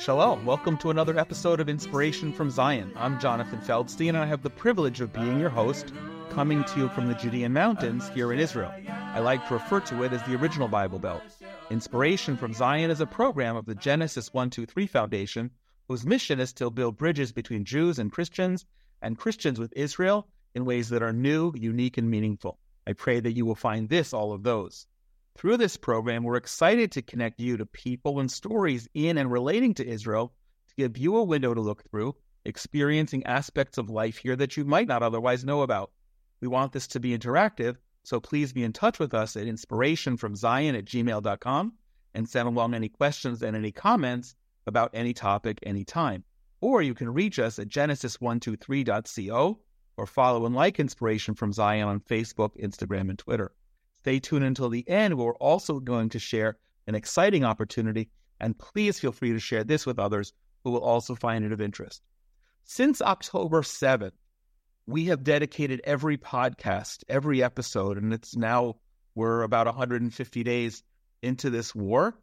Shalom. Welcome to another episode of Inspiration from Zion. I'm Jonathan Feldstein, and I have the privilege of being your host, coming to you from the Judean Mountains here in Israel. I like to refer to it as the original Bible Belt. Inspiration from Zion is a program of the Genesis 1-2-3 Foundation, whose mission is to build bridges between Jews and Christians with Israel in ways that are new, unique, and meaningful. I pray that you will find this all of those. Through this program, we're excited to connect you to people and stories in and relating to Israel to give you a window to look through, experiencing aspects of life here that you might not otherwise know about. We want this to be interactive, so please be in touch with us at inspirationfromzion@gmail.com and send along any questions and any comments about any topic anytime. Or you can reach us at genesis123.co or follow and like Inspiration from Zion on Facebook, Instagram, and Twitter. Stay tuned until the end. We're also going to share an exciting opportunity, and please feel free to share this with others who will also find it of interest. Since October 7th, we have dedicated every podcast, every episode, and we're about 150 days into this war,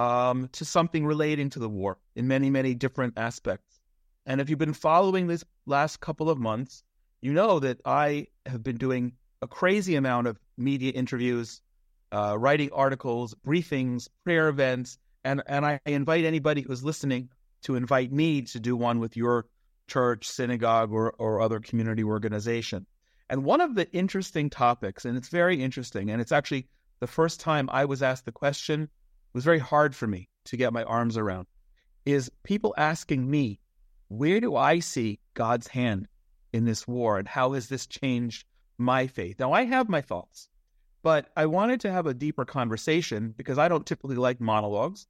to something relating to the war in many, many different aspects. And if you've been following this last couple of months, you know that I have been doing a crazy amount of media interviews, writing articles, briefings, prayer events, and I invite anybody who's listening to invite me to do one with your church, synagogue, or other community organization. And one of the interesting topics, and it's very interesting, and it's actually the first time I was asked the question, it was very hard for me to get my arms around, is people asking me, where do I see God's hand in this war, and how has this changed my faith? Now, I have my thoughts, but I wanted to have a deeper conversation because I don't typically like monologues.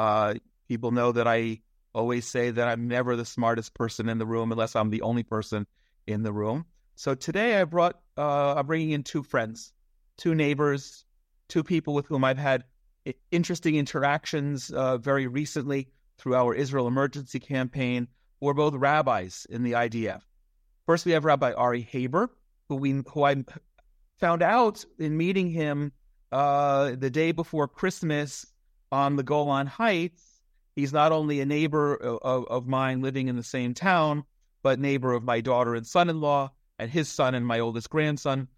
People know that I always say that I'm never the smartest person in the room unless I'm the only person in the room. So today I'm bringing in two friends, two neighbors, two people with whom I've had interesting interactions very recently through our Israel Emergency Campaign. We're both rabbis in the IDF. First, we have Rabbi Ari Haber, who I found out in meeting him the day before Christmas on the Golan Heights. He's not only a neighbor of mine living in the same town, but neighbor of my daughter and son-in-law, and his son and my oldest grandson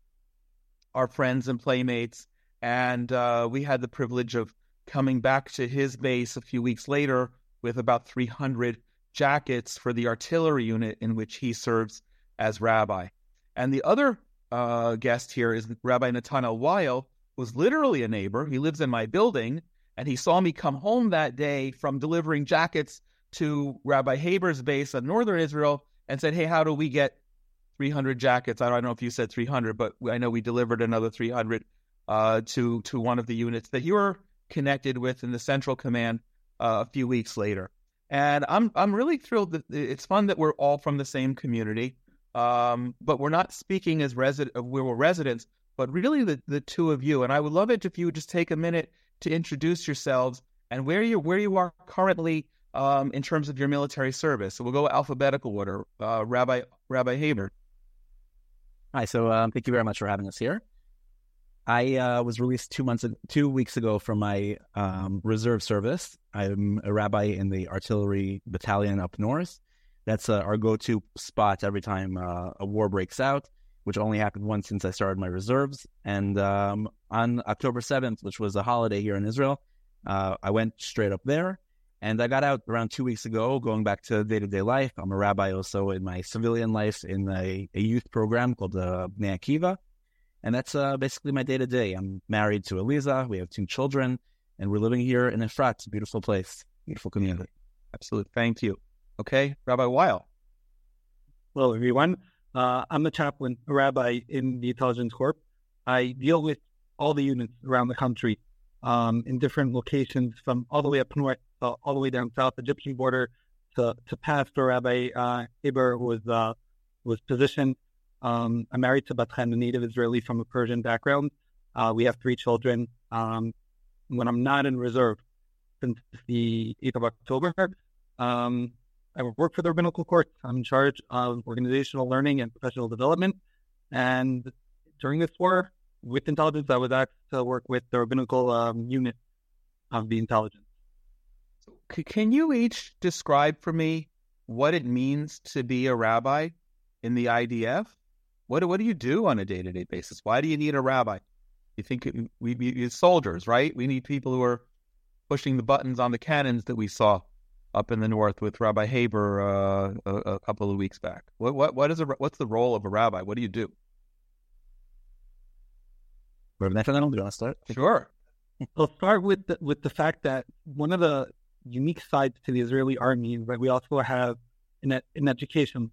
are friends and playmates. And we had the privilege of coming back to his base a few weeks later with about 300 jackets for the artillery unit in which he serves as rabbi. And the other guest here is Rabbi Nathanael Weil, who's literally a neighbor. He lives in my building, and he saw me come home that day from delivering jackets to Rabbi Haber's base in northern Israel and said, hey, how do we get 300 jackets? I don't know if you said 300, but I know we delivered another 300 to one of the units that you were connected with in the Central Command a few weeks later. And I'm really thrilled that it's fun that we're all from the same community. But we're not speaking as we're residents, but really the two of you. And I would love it if you would just take a minute to introduce yourselves and where you are currently in terms of your military service. So we'll go alphabetical order. Rabbi Haber. Hi. So thank you very much for having us here. I was released 2 weeks ago from my reserve service. I'm a rabbi in the artillery battalion up north. That's our go-to spot every time a war breaks out, which only happened once since I started my reserves. And on October 7th, which was a holiday here in Israel, I went straight up there. And I got out around 2 weeks ago, going back to day-to-day life. I'm a rabbi also in my civilian life in a youth program called Bnei Akiva. And that's basically my day-to-day. I'm married to Eliza. We have 2 children. And we're living here in Efrat. It's a beautiful place, beautiful community. Absolutely. Thank you. Okay, Rabbi Weil. Hello, everyone. I'm a chaplain, a rabbi in the Intelligence Corps. I deal with all the units around the country in different locations, from all the way up north, all the way down south, Egyptian border, to Pastor Rabbi Haber, who was positioned. I'm married to Batchen, a native Israeli from a Persian background. We have 3 children. When I'm not in reserve, since the 8th of October, I work for the Rabbinical Court. I'm in charge of organizational learning and professional development. And during this war, with intelligence, I was asked to work with the Rabbinical unit of the intelligence. Can you each describe for me what it means to be a rabbi in the IDF? What do you do on a day-to-day basis? Why do you need a rabbi? You think we soldiers, right? We need people who are pushing the buttons on the cannons that we saw up in the north with Rabbi Haber a couple of weeks back. What's the role of a rabbi? What do you do? Rabbi Nathanael, do you want to start? Sure. I'll start with the fact that one of the unique sides to the Israeli army is that we also have an education.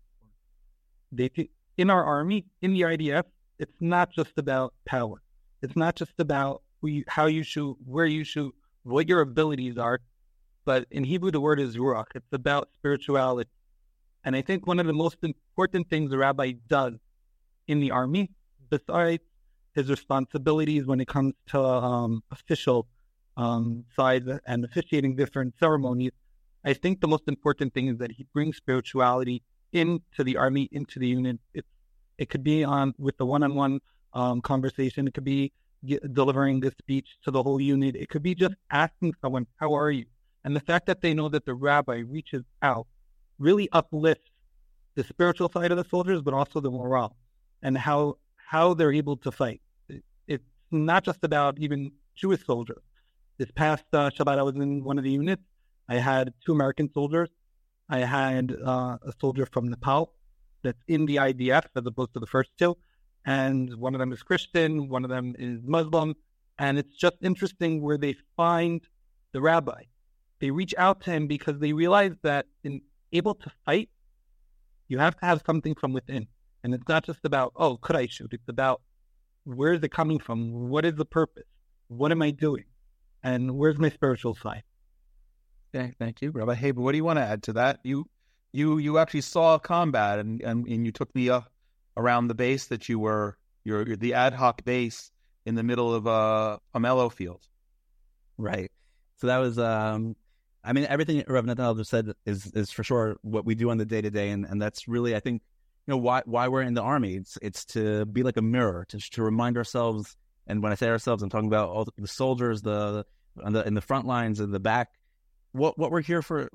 In our army, in the IDF, it's not just about power. It's not just about how you shoot, where you shoot, what your abilities are. But in Hebrew, the word is ruach. It's about spirituality. And I think one of the most important things a rabbi does in the army, besides his responsibilities when it comes to official side and officiating different ceremonies, I think the most important thing is that he brings spirituality into the army, into the unit. It could be with the one-on-one conversation. It could be delivering this speech to the whole unit. It could be just asking someone, how are you? And the fact that they know that the rabbi reaches out really uplifts the spiritual side of the soldiers, but also the morale and how they're able to fight. It's not just about even Jewish soldiers. This past Shabbat, I was in one of the units. I had 2 American soldiers. I had a soldier from Nepal that's in the IDF as opposed to the first 2. And one of them is Christian, one of them is Muslim. And it's just interesting where they find the rabbi. They reach out to him because they realize that in able to fight, you have to have something from within. And it's not just about, oh, could I shoot? It's about, where is it coming from? What is the purpose? What am I doing? And where's my spiritual side? Okay, thank you. Rabbi Haber, what do you want to add to that? You actually saw combat and you took me around the base that you're the ad hoc base in the middle of Pomelo field. Right. So that was, everything Rabbi Nathanael just said is for sure what we do on the day-to-day. And that's really, I think, why we're in the army. It's to be like a mirror, to remind ourselves. And when I say ourselves, I'm talking about all the soldiers, in the front lines, in the back, what we're here for.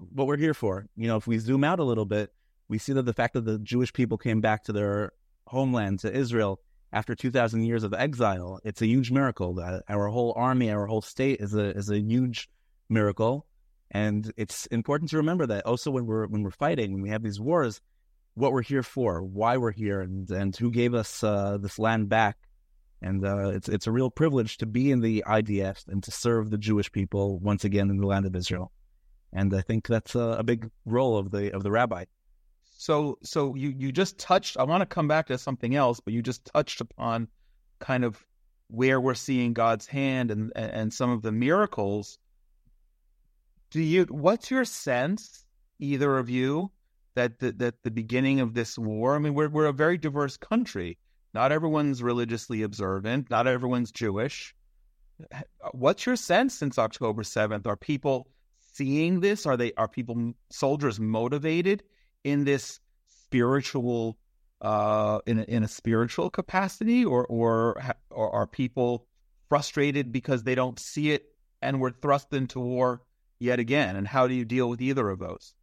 If we zoom out a little bit, we see that the fact that the Jewish people came back to their homeland, to Israel, after 2,000 years of exile, it's a huge miracle. That our whole army, our whole state is a huge miracle, and it's important to remember that also when we're fighting, when we have these wars, what we're here for, why we're here, and who gave us this land back. And it's a real privilege to be in the IDF and to serve the Jewish people once again in the land of Israel. And I think that's a big role of the rabbi. So you just touched, I want to come back to something else, but you just touched upon kind of where we're seeing God's hand and some of the miracles. What's your sense, either of you, that the beginning of this war, we're a very diverse country. Not everyone's religiously observant. Not everyone's Jewish. What's your sense since October 7th? Are people seeing this? Are soldiers motivated in this spiritual, in a spiritual capacity, or are people frustrated because they don't see it and we're thrust into war yet again? And how do you deal with either of those?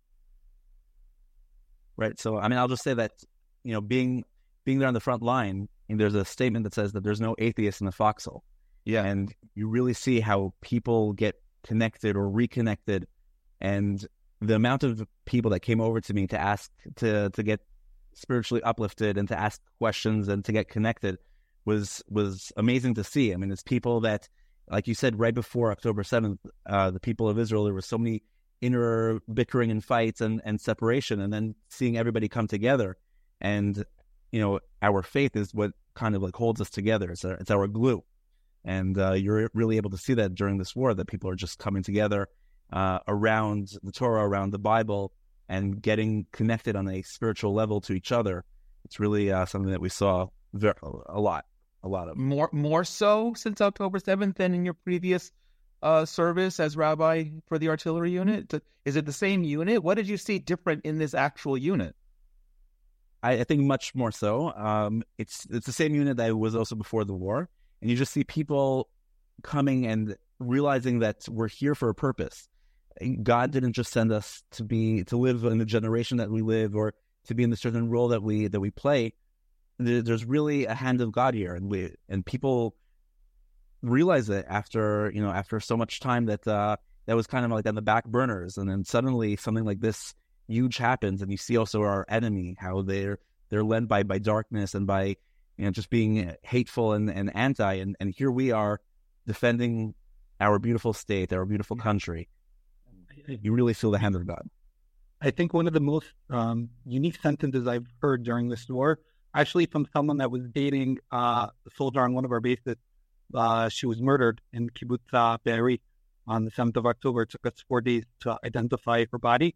Right. So, I'll just say that, being there on the front line, and there's a statement that says that there's no atheist in the foxhole. Yeah. And you really see how people get connected or reconnected. And the amount of people that came over to me to ask to get spiritually uplifted and to ask questions and to get connected was amazing to see. It's people that, like you said, right before October 7th, the people of Israel, there was so many inner bickering and fights and separation, and then seeing everybody come together. And our faith is what kind of like holds us together. It's our glue. And you're really able to see that during this war, that people are just coming together around the Torah, around the Bible, and getting connected on a spiritual level to each other. It's really something that we saw a lot of. More so since October 7th than in your previous service as rabbi for the artillery unit? Is it the same unit? What did you see different in this actual unit? I think much more so. It's the same unit that was also before the war. And you just see people coming and realizing that we're here for a purpose. God didn't just send us to live in the generation that we live, or to be in the certain role that we play. There's really a hand of God here, and people realize it after so much time that was kind of like on the back burners, and then suddenly something like this huge happens, and you see also our enemy, how they're led by darkness and by just being hateful and anti, and here we are defending our beautiful state, our beautiful country. You really feel the hand of God. I think one of the most unique sentences I've heard during this war, actually from someone that was dating a soldier on one of our bases. She was murdered in Kibbutz Be'eri on the 7th of October. It took us 4 days to identify her body.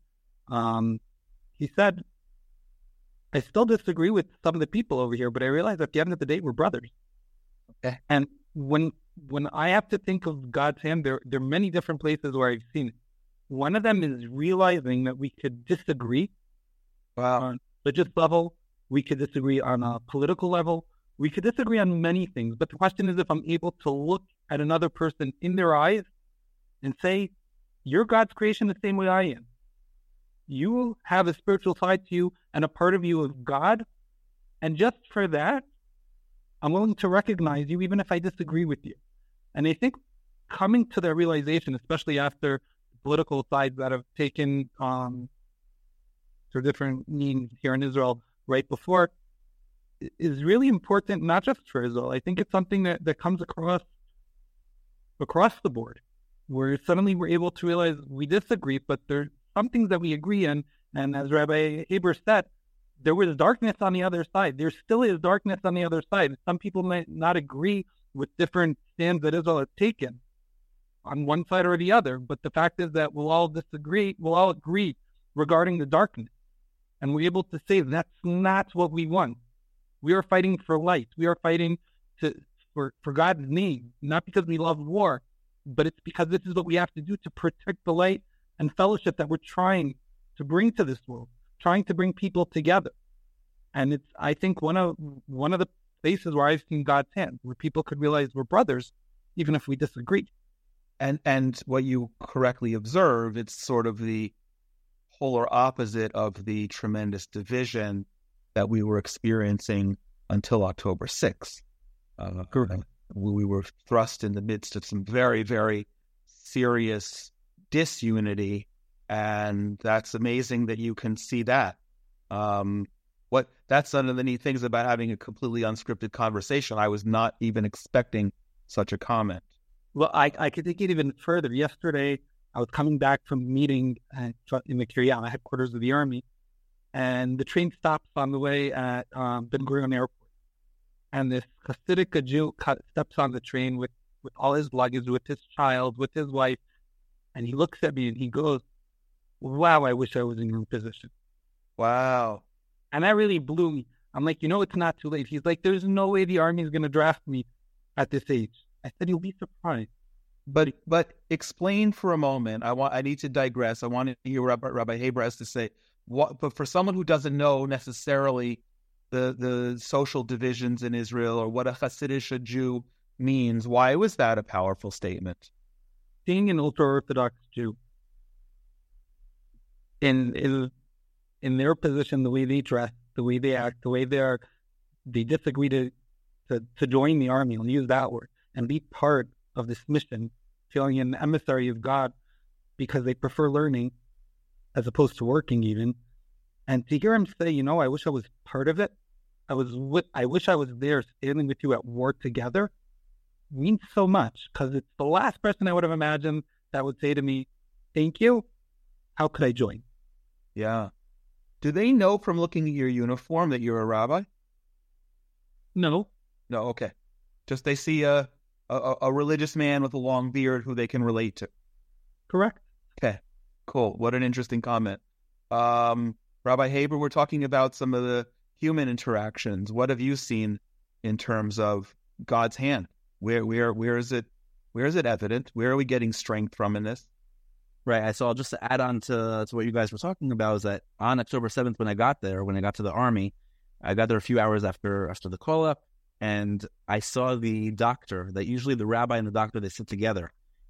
He said, I still disagree with some of the people over here, but I realize at the end of the day, we're brothers. Okay. And when I have to think of God's hand, there are many different places where I've seen it. One of them is realizing that we could disagree on a religious level. We could disagree on a political level. We could disagree on many things. But the question is if I'm able to look at another person in their eyes and say, you're God's creation the same way I am. You have a spiritual side to you and a part of you of God. And just for that, I'm willing to recognize you even if I disagree with you. And I think coming to that realization, especially after political sides that have taken for different means here in Israel right before, is really important, not just for Israel. I think it's something that comes across the board, where suddenly we're able to realize we disagree, but there's some things that we agree in. And as Rabbi Haber said, there was darkness on the other side. There still is darkness on the other side. Some people might not agree with different stands that Israel has taken on one side or the other, but the fact is that we'll all agree regarding the darkness. And we're able to say that's not what we want. We are fighting for light. We are fighting for God's name, not because we love war, but it's because this is what we have to do to protect the light and fellowship that we're trying to bring to this world, trying to bring people together. And it's, I think, one of the places where I've seen God's hand, where people could realize we're brothers, even if we disagree. And what you correctly observe, it's sort of the polar opposite of the tremendous division that we were experiencing until October 6th. We were thrust in the midst of some very, very serious disunity, and that's amazing that you can see that. That's one of the neat things about having a completely unscripted conversation. I was not even expecting such a comment. Well, I could take it even further. Yesterday, I was coming back from a meeting in the Kiryat, headquarters of the army, and the train stops on the way at Ben Gurion Airport. And this Hasidic Jew steps on the train with all his luggage, with his child, with his wife, and he looks at me and he goes, wow, I wish I was in your position. Wow. And that really blew me. I'm like, it's not too late. He's like, there's no way the army is going to draft me at this age. I said, you'll be surprised. But explain for a moment. I need to digress. I want to hear what Rabbi Haber has to say. But for someone who doesn't know necessarily the social divisions in Israel or what a Hasidic Jew means, why was that a powerful statement? Being an ultra-Orthodox Jew, in their position, the way they dress, the way they act, the way they disagree to join the army, I'll use that word, and be part of this mission, feeling an emissary of God because they prefer learning as opposed to working even. And to hear him say, I wish I was part of it. I wish I was there standing with you at war together, means so much, because it's the last person I would have imagined that would say to me, thank you. How could I join? Yeah. Do they know from looking at your uniform that you're a rabbi? No. No, okay. Just they see a religious man with a long beard who they can relate to. Correct. Okay, cool. What an interesting comment. Rabbi Haber, we're talking about some of the human interactions. What have you seen in terms of God's hand? Where is it evident? Where are we getting strength from in this? Right. So I'll just add on to what you guys were talking about is that on October 7th, when I got to the army, I got there a few hours after the call-up, and I saw the doctor, that usually the rabbi and the doctor, they sit together.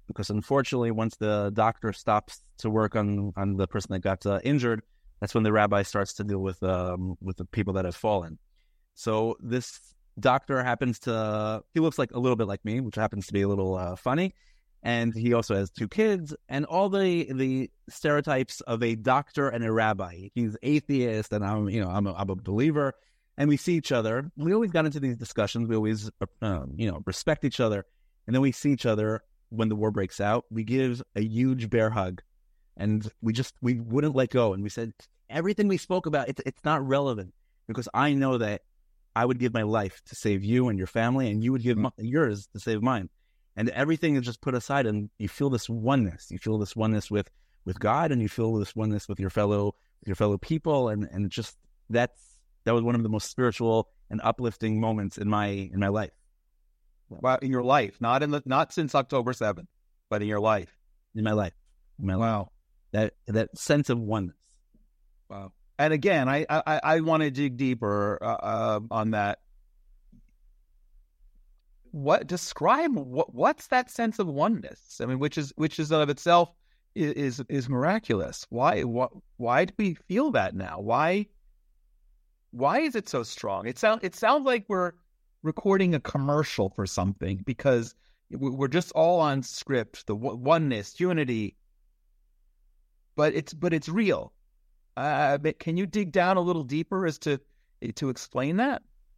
because unfortunately, once the doctor stops to work on the person that got injured, that's when the rabbi starts to deal with the people that have fallen. So this doctor he looks like a little bit like me, which happens to be a little funny. And he also has 2 kids, and all the stereotypes of a doctor and a rabbi. He's atheist, and I'm a believer. And we see each other. We always got into these discussions. We always, respect each other. And then we see each other when the war breaks out. We give a huge bear hug, and we wouldn't let go. And we said, everything we spoke about, it's not relevant, because I know that I would give my life to save you and your family, and you would give yours to save mine. And everything is just put aside, and you feel this oneness. You feel this oneness with God, and you feel this oneness with your fellow people, and just that was one of the most spiritual and uplifting moments in my life. Wow, in your life, not since October 7th, but in your life. In my life. Wow, that sense of oneness. Wow. And again, I want to dig deeper on that. What's that sense of oneness? I mean, which is of itself is miraculous. Why do we feel that now? Why is it so strong? It sounds like we're recording a commercial for something, because we're just all on script. The oneness, unity, but it's real. Can you dig down a little deeper as to explain that?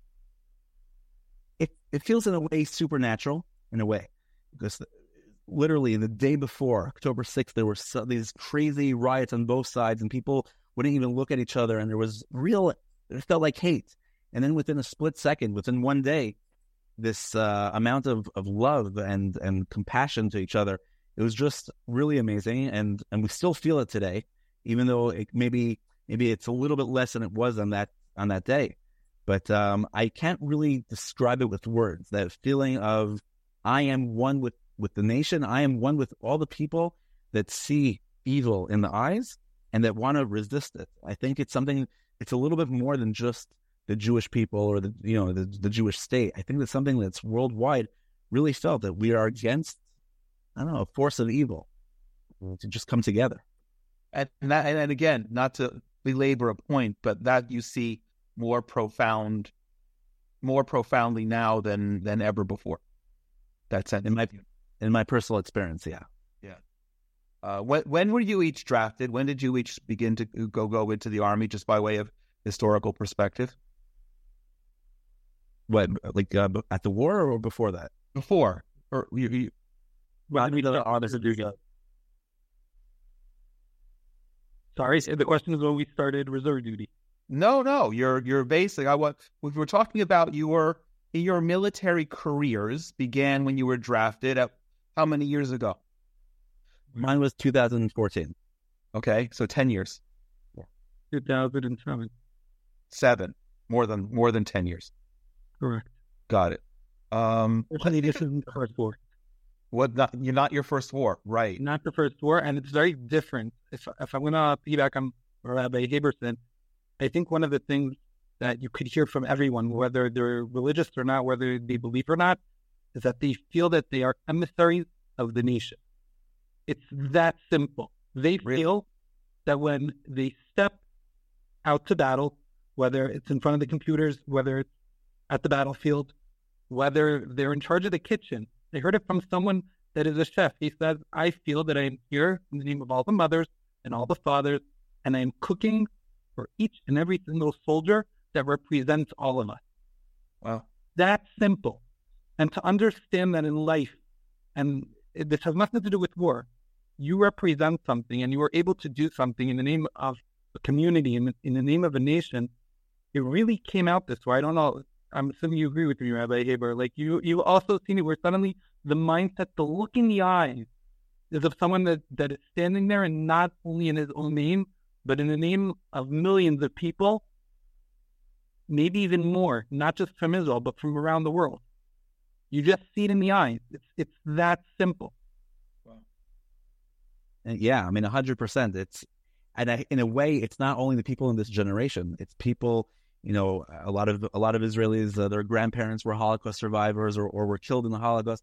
It feels in a way supernatural, in a way, because literally the day before, October 6th, there were these crazy riots on both sides, and people wouldn't even look at each other, and it felt like hate. And then within a split second, within one day, this amount of love and compassion to each other, it was just really amazing, and we still feel it today, even though maybe it's a little bit less than it was on that day. But I can't really describe it with words. That feeling of I am one with the nation. I am one with all the people that see evil in the eyes and that want to resist it. I think it's something. It's a little bit more than just the Jewish people or the Jewish state. I think it's something that's worldwide really felt that we are against, a force of evil to just come together. And again, not to belabor a point, but that you see more profoundly now than ever before. That's in my personal experience. Yeah. When were you each drafted? When did you each begin to go into the Army, just by way of historical perspective? What, like at the war or before that? Before, or you well, Sorry, the question is when we started reserve duty. No. You're basically we were talking about your military careers began when you were drafted. How many years ago? Mine was 2014. Okay, so 10 years. 2007. 7, more than 10 years. Correct. Got it. This isn't the first war. You're not your first war, right? Not the first war, and it's very different. If I'm going to piggyback on Rabbi Haberson, I think one of the things that you could hear from everyone, whether they're religious or not, whether they believe or not, is that they feel that they are emissaries of the nation. It's that simple. They feel that when they step out to battle, whether it's in front of the computers, whether it's at the battlefield, whether they're in charge of the kitchen. I heard it from someone that is a chef. He says, I feel that I am here in the name of all the mothers and all the fathers, and I am cooking for each and every single soldier that represents all of us. Wow. That's simple. And to understand that in life, and this has nothing to do with war, you represent something and you are able to do something in the name of a community, in the name of a nation. It really came out this way. I don't know. I'm assuming you agree with me, Rabbi Haber. Like you also seen it where suddenly the mindset, the look in the eyes is of someone that is standing there and not only in his own name, but in the name of millions of people, maybe even more, not just from Israel, but from around the world. You just see it in the eyes. It's that simple. Wow. Yeah, I mean, 100%. In a way, it's not only the people in this generation. It's people, a lot of Israelis, their grandparents were Holocaust survivors or were killed in the Holocaust.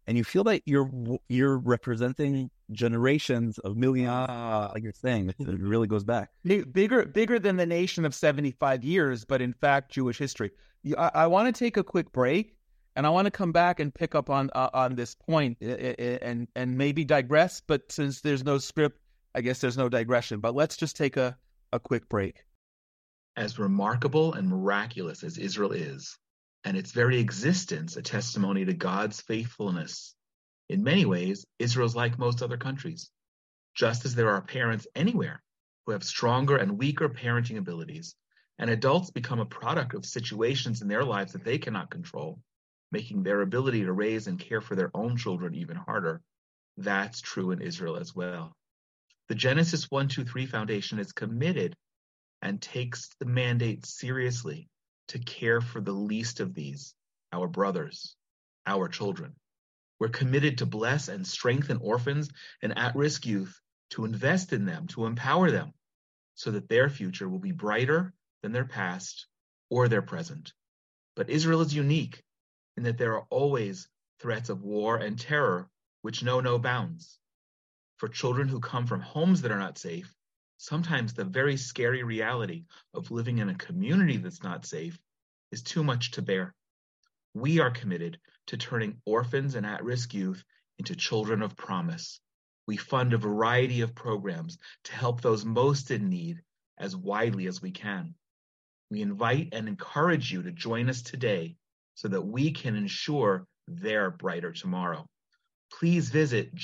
and you feel like you're representing generations of millions, like you're saying. It really goes back. Bigger than the nation of 75 years, but in fact, Jewish history. I want to take a quick break, and I want to come back and pick up on this point and maybe digress, but since there's no script, I guess there's no digression. But let's just take a quick break. As remarkable and miraculous as Israel is, and its very existence a testimony to God's faithfulness, in many ways, Israel's like most other countries. Just as there are parents anywhere who have stronger and weaker parenting abilities, and adults become a product of situations in their lives that they cannot control, making their ability to raise and care for their own children even harder, that's true in Israel as well. The Genesis 1-2-3 Foundation is committed and takes the mandate seriously to care for the least of these, our brothers, our children. We're committed to bless and strengthen orphans and at-risk youth, to invest in them, to empower them, so that their future will be brighter than their past or their present. But Israel is unique in that there are always threats of war and terror which know no bounds. For children who come from homes that are not safe, sometimes the very scary reality of living in a community that's not safe is too much to bear. We are committed to turning orphans and at-risk youth into children of promise. We fund a variety of programs to help those most in need as widely as we can. We invite and encourage you to join us today so that we can ensure their brighter tomorrow. Please visit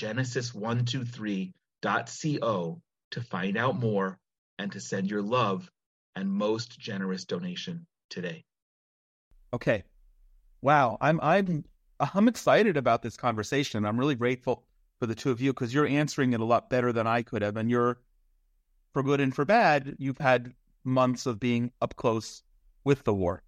genesis123.co to find out more and to send your love and most generous donation today. Okay. Wow. I'm excited about this conversation. I'm really grateful for the two of you because you're answering it a lot better than I could have. And you're, for good and for bad, you've had months of being up close with the war.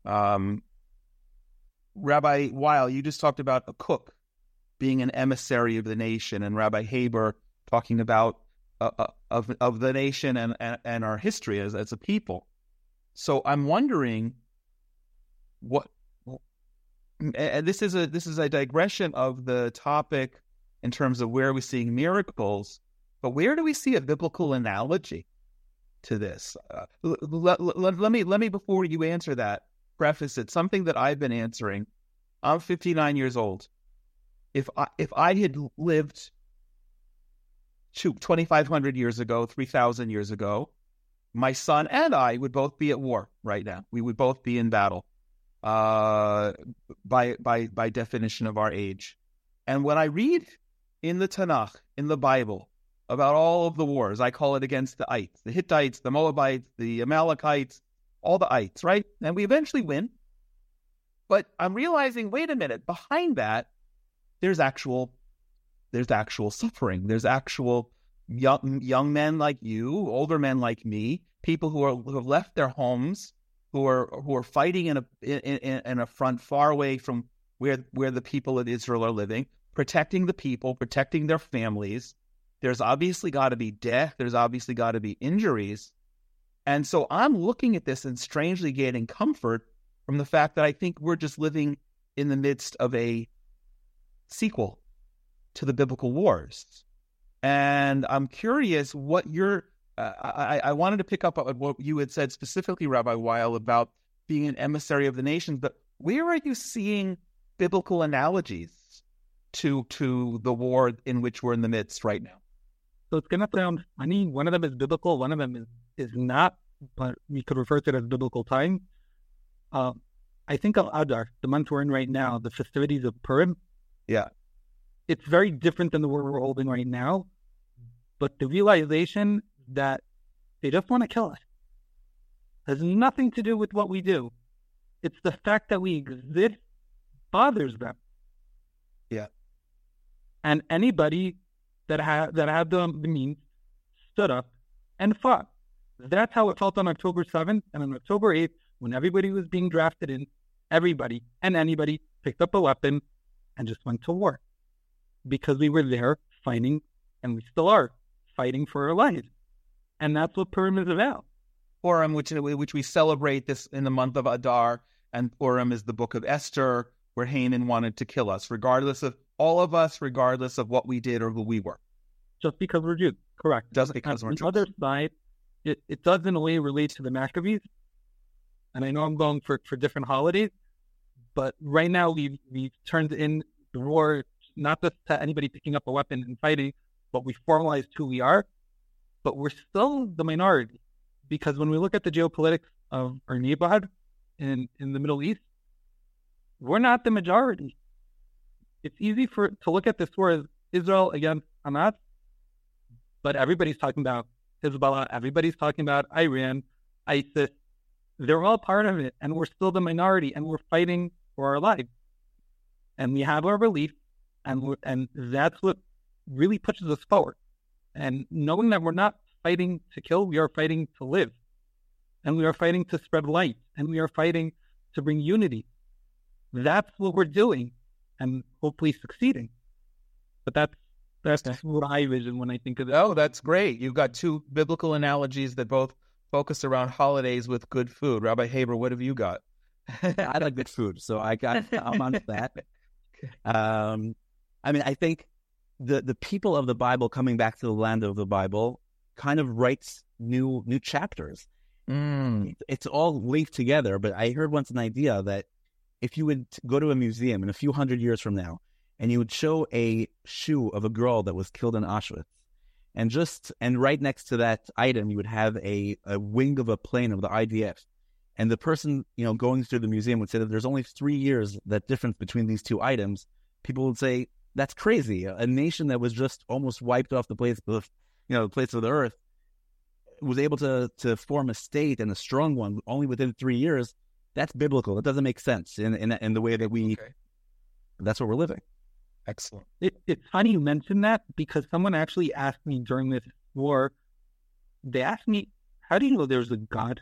Rabbi Weil, you just talked about a cook being an emissary of the nation, and Rabbi Haber talking about of the nation and our history as a people. So I'm wondering what, and this is a digression of the topic in terms of where we're seeing miracles, but where do we see a biblical analogy to this? Let me before you answer that, preface it, something that I've been answering. I'm 59 years old. If I had lived 2,500 years ago, 3,000 years ago, my son and I would both be at war right now. We would both be in battle, by definition of our age. And when I read in the Tanakh, in the Bible, about all of the wars, I call it against the ites, the Hittites, the Moabites, the Amalekites, all the ites, right? And we eventually win. But I'm realizing, wait a minute, behind that, there's actual suffering. There's actual young men like you, older men like me, people who have left their homes, who are fighting in a front far away from where the people of Israel are living, protecting the people, protecting their families. There's obviously got to be death. There's obviously got to be injuries. And so I'm looking at this and strangely gaining comfort from the fact that I think we're just living in the midst of a sequel to the biblical wars. And I'm curious what I wanted to pick up on what you had said specifically, Rabbi Weil, about being an emissary of the nations, but where are you seeing biblical analogies to the war in which we're in the midst right now? So it's going to sound funny. One of them is biblical, one of them is not, but we could refer to it as biblical time. I think Al-Adar, the month we're in right now, the festivities of Purim, yeah, it's very different than the war we're holding right now. But the realization that they just want to kill us has nothing to do with what we do. It's the fact that we exist bothers them. Yeah. And anybody that had the means stood up and fought. That's how it felt on October 7th. And on October 8th, when everybody was being drafted in, everybody and anybody picked up a weapon and just went to war. Because we were there fighting, and we still are fighting for our lives. And that's what Purim is about. Purim, which we celebrate this in the month of Adar, and Purim is the book of Esther, where Haman wanted to kill us. Regardless of all of us, regardless of what we did or who we were. Just because we're Jews, correct. Just because we're On Jews. the other side, it does in a way relate to the Maccabees. And I know I'm going for different holidays, but right now we've turned in the war, not just to anybody picking up a weapon and fighting, but we formalized who we are. But we're still the minority, because when we look at the geopolitics of our neighborhood in the Middle East, we're not the majority. It's easy to look at this war as Israel against Hamas, but everybody's talking about Hezbollah, everybody's talking about Iran, ISIS. They're all part of it, and we're still the minority, and we're fighting for our lives. And we have our belief, and that's what really pushes us forward. And knowing that we're not fighting to kill, we are fighting to live. And we are fighting to spread light, and we are fighting to bring unity. That's what we're doing, and hopefully succeeding. But that's what I vision when I think of it. Oh, that's great. You've got two biblical analogies that both focus around holidays with good food. Rabbi Haber, what have you got? I like good food, so I'm on that. I mean, I think the people of the Bible coming back to the land of the Bible kind of writes new chapters. It's all linked together. But I heard once an idea that if you would go to a museum in a few hundred years from now, and you would show a shoe of a girl that was killed in Auschwitz, and right next to that item, you would have a wing of a plane of the IDF. And the person, going through the museum would say that there's only 3 years that difference between these two items. People would say, that's crazy. A nation that was just almost wiped off the face of the earth was able to form a state, and a strong one, only within 3 years. That's biblical. It doesn't make sense in the way that that's what we're living. Excellent. It's funny you mentioned that, because someone actually asked me during this war, they asked me, how do you know there's a God?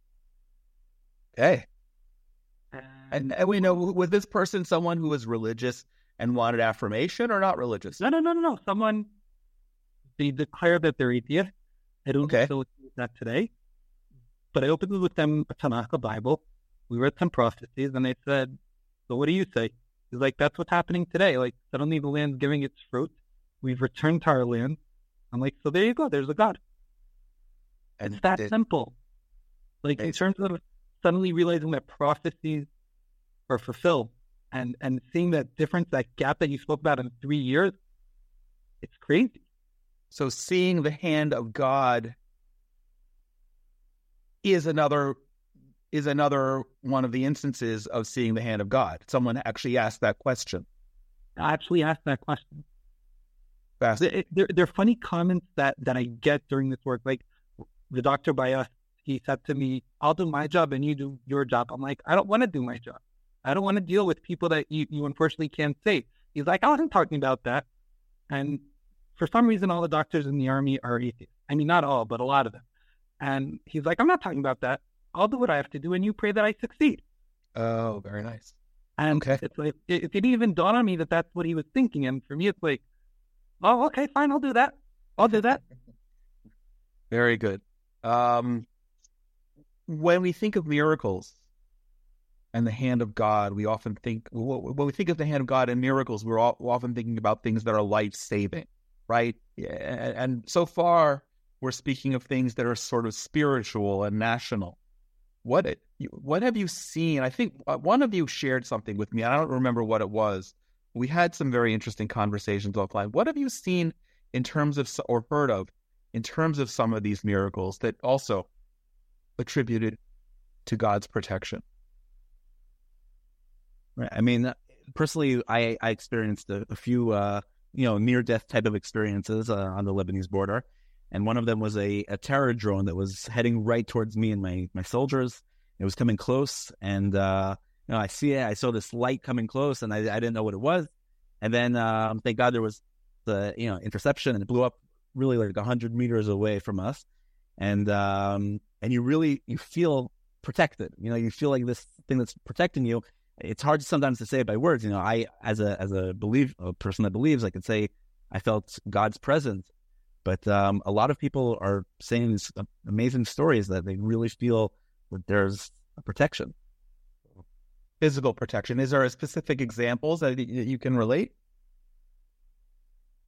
Okay. And we know, was this person someone who was religious and wanted affirmation, or not religious? No. Someone, they declare that they're atheist. I don't still do that today. But I opened with them a Tanakh, a Bible. We read some prophecies, and they said, so what do you say? He's like, that's what's happening today. Like, suddenly the land's giving its fruit. We've returned to our land. I'm like, so there you go. There's a God. And it's that simple. Like, in terms of suddenly realizing that prophecies are fulfilled, and seeing that difference, that gap that you spoke about in 3 years, it's crazy. So seeing the hand of God is another one of the instances of seeing the hand of God. Someone actually asked that question. I actually asked that question. They're funny comments that I get during this work. Like the doctor by us, he said to me, I'll do my job and you do your job. I'm like, I don't want to do my job. I don't want to deal with people that you unfortunately can't save. He's like, I wasn't talking about that. And for some reason, all the doctors in the army are atheists. I mean, not all, but a lot of them. And he's like, I'm not talking about that. I'll do what I have to do, and you pray that I succeed. Oh, very nice. And it's like, it didn't even dawn on me that that's what he was thinking. And for me, it's like, oh, okay, fine, I'll do that. I'll do that. Very good. When we think of miracles and the hand of God, we often think, when we think of the hand of God and miracles, we're often thinking about things that are life-saving, right? And so far, we're speaking of things that are sort of spiritual and national. What have you seen? I think one of you shared something with me. I don't remember what it was. We had some very interesting conversations offline. What have you seen in terms of, or heard of, in terms of some of these miracles that also attributed to God's protection? Right. I mean, personally, I experienced a few, near-death type of experiences on the Lebanese border. And one of them was a terror drone that was heading right towards me and my soldiers. It was coming close, and I see it. I saw this light coming close, and I didn't know what it was. And then, thank God, there was the interception, and it blew up really like 100 meters away from us. And you feel protected. You feel like this thing that's protecting you. It's hard sometimes to say it by words. I as a person that believes, I could say I felt God's presence. But a lot of people are saying these amazing stories that they really feel that there's a protection. Physical protection. Is there a specific examples that you can relate?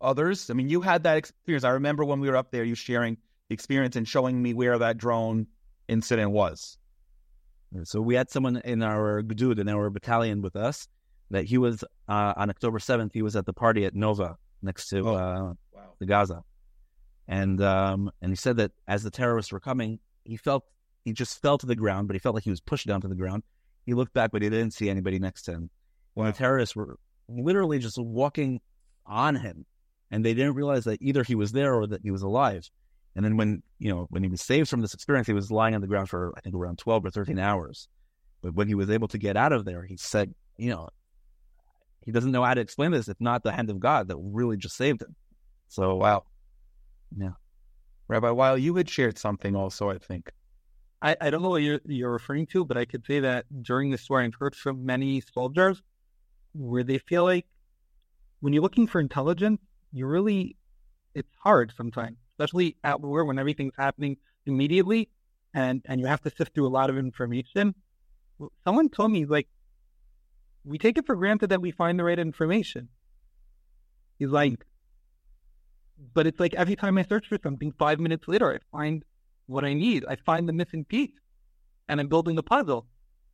others? I mean, you had that experience. I remember when we were up there, you sharing the experience and showing me where that drone incident was. So we had someone in our Gdud, in our battalion with us, that he was, on October 7th, he was at the party at Nova next to the Gaza. And he said that as the terrorists were coming, he just fell to the ground, but he felt like he was pushed down to the ground. He looked back, but he didn't see anybody next to him. When the terrorists were literally just walking on him, and they didn't realize that either he was there or that he was alive. And then when he was saved from this experience, he was lying on the ground for, I think, around 12 or 13 hours. But when he was able to get out of there, he said, he doesn't know how to explain this, if not the hand of God that really just saved him. So, wow. Yeah. Rabbi Weil, you had shared something also, I think. I don't know what you're referring to, but I could say that during this war, I've heard from many soldiers where they feel like when you're looking for intelligence, it's hard sometimes, especially at war when everything's happening immediately and you have to sift through a lot of information. Someone told me, like, we take it for granted that we find the right information. He's like, but it's like every time I search for something, 5 minutes later, I find what I need. I find the missing piece and I'm building the puzzle.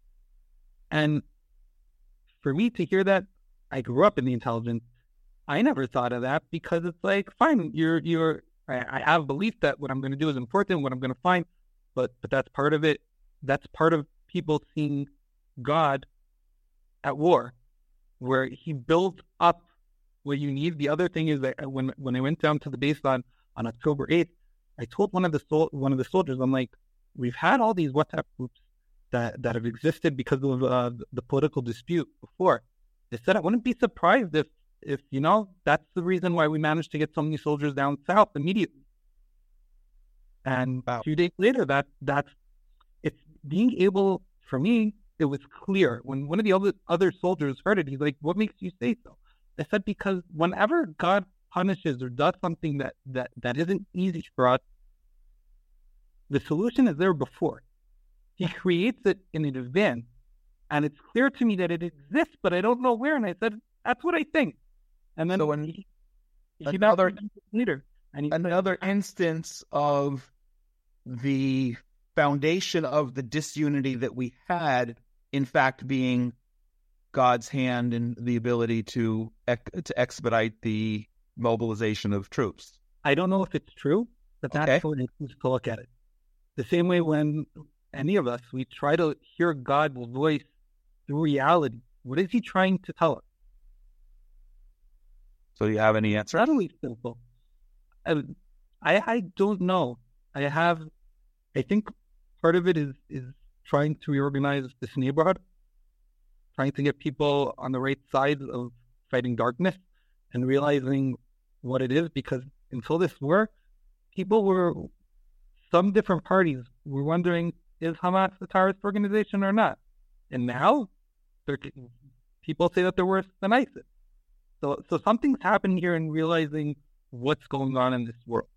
And for me to hear that, I grew up in the intelligence. I never thought of that because it's like, fine, I have belief that what I'm going to do is important, what I'm going to find, but that's part of it. That's part of people seeing God at war, where he builds up what you need. The other thing is that when I went down to the base on October 8th, I told one of the soldiers, I'm like, we've had all these WhatsApp groups that have existed because of the political dispute before. They said I wouldn't be surprised if that's the reason why we managed to get so many soldiers down south immediately. And a few days later, that's it's being able, for me, it was clear. When one of the other soldiers heard it, he's like, what makes you say so? I said, because whenever God punishes or does something that isn't easy for us, the solution is there before. He creates it in advance. And it's clear to me that it exists, but I don't know where. And I said, that's what I think. And then another instance of the foundation of the disunity that we had, in fact, being God's hand and the ability to expedite the mobilization of troops. I don't know if it's true, but that's what it is to look at it. The same way when any of us, we try to hear God's voice through reality. What is he trying to tell us? So do you have any answer? It's really simple. I don't know. I think part of it is trying to reorganize this neighborhood, trying to get people on the right side of fighting darkness and realizing what it is, because until this war, some different parties were wondering, is Hamas a terrorist organization or not? And now people say that they're worse than ISIS. So something's happening here in realizing what's going on in this world.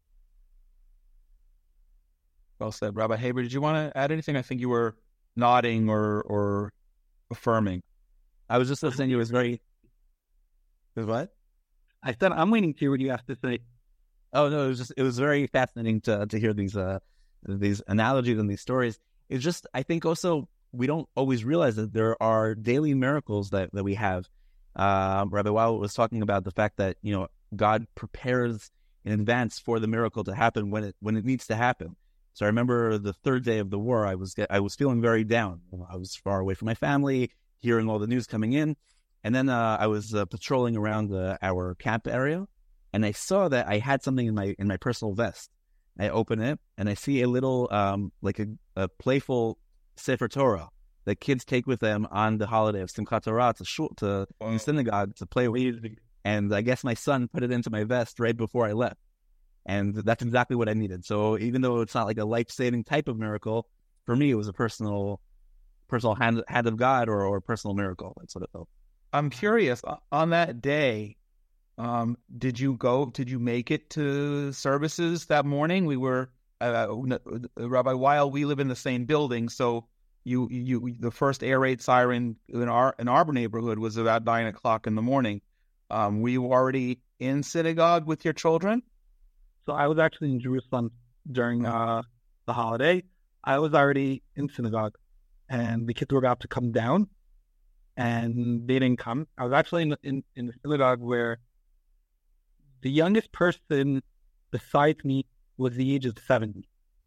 Well said. Rabbi Haber, did you want to add anything? I think you were nodding or affirming. I was just listening. It was very... What? I said, I'm waiting to hear what you have to say. Oh, no, it was very fascinating to hear these analogies and these stories. It's just, I think also we don't always realize that there are daily miracles that we have. Rabbi Weil was talking about the fact that, God prepares in advance for the miracle to happen when it needs to happen. So I remember the third day of the war, I was feeling very down. I was far away from my family, hearing all the news coming in. And then I was patrolling around our camp area, and I saw that I had something in my personal vest. I open it, and I see a little, like a playful Sefer Torah that kids take with them on the holiday of Simchat Torah to the synagogue to play with. And I guess my son put it into my vest right before I left. And that's exactly what I needed. So even though it's not like a life-saving type of miracle, for me, it was a personal hand of God or a personal miracle. That's what it felt. I'm curious, on that day, did you make it to services that morning? We were, Rabbi Weil, we live in the same building, so the first air raid siren in our neighborhood was about 9 o'clock in the morning. Were you already in synagogue with your children? So I was actually in Jerusalem during the holiday. I was already in synagogue, and the kids were about to come down, and they didn't come. I was actually in the synagogue where the youngest person besides me was the age of 70.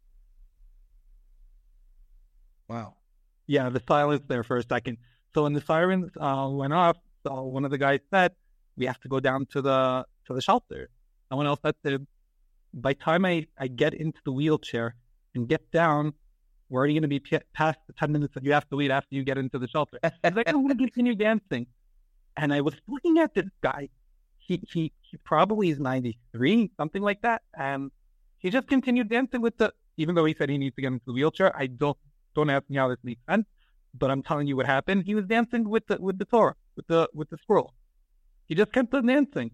Wow. Yeah, the silence there for a second. So when the sirens went off, so one of the guys said, "We have to go down to the shelter." Someone else said, "By the time I get into the wheelchair and get down, we're already going to be past the 10 minutes that you have to wait after you get into the shelter." I was like, "I'm going to continue dancing." And I was looking at this guy. He probably is 93, something like that. And he just continued dancing even though he said he needs to get into the wheelchair. Don't ask me how this makes sense, but I'm telling you what happened. He was dancing with the Torah, with the scroll. He just kept on dancing.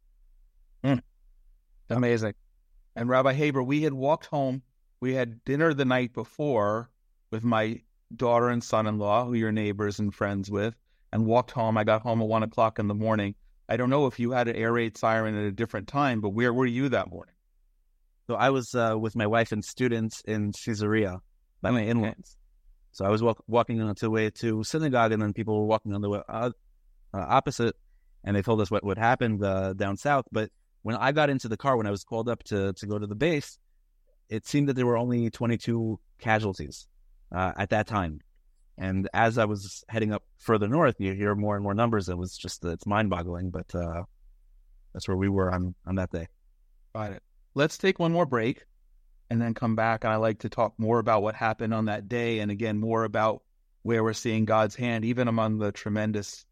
Amazing. And Rabbi Haber, we had walked home. We had dinner the night before with my daughter and son-in-law, who you're neighbors and friends with, and walked home. I got home at 1 o'clock in the morning. I don't know if you had an air raid siren at a different time, but where were you that morning? So I was with my wife and students in Caesarea by my in-laws. So I was walking on the way to synagogue, and then people were walking on the way opposite, and they told us what happened down south. But when I got into the car, when I was called up to go to the base, it seemed that there were only 22 casualties at that time. And as I was heading up further north, you hear more and more numbers. It's mind-boggling, but that's where we were on that day. Got it. Let's take one more break and then come back. And I'd like to talk more about what happened on that day, and again, more about where we're seeing God's hand, even among the tremendous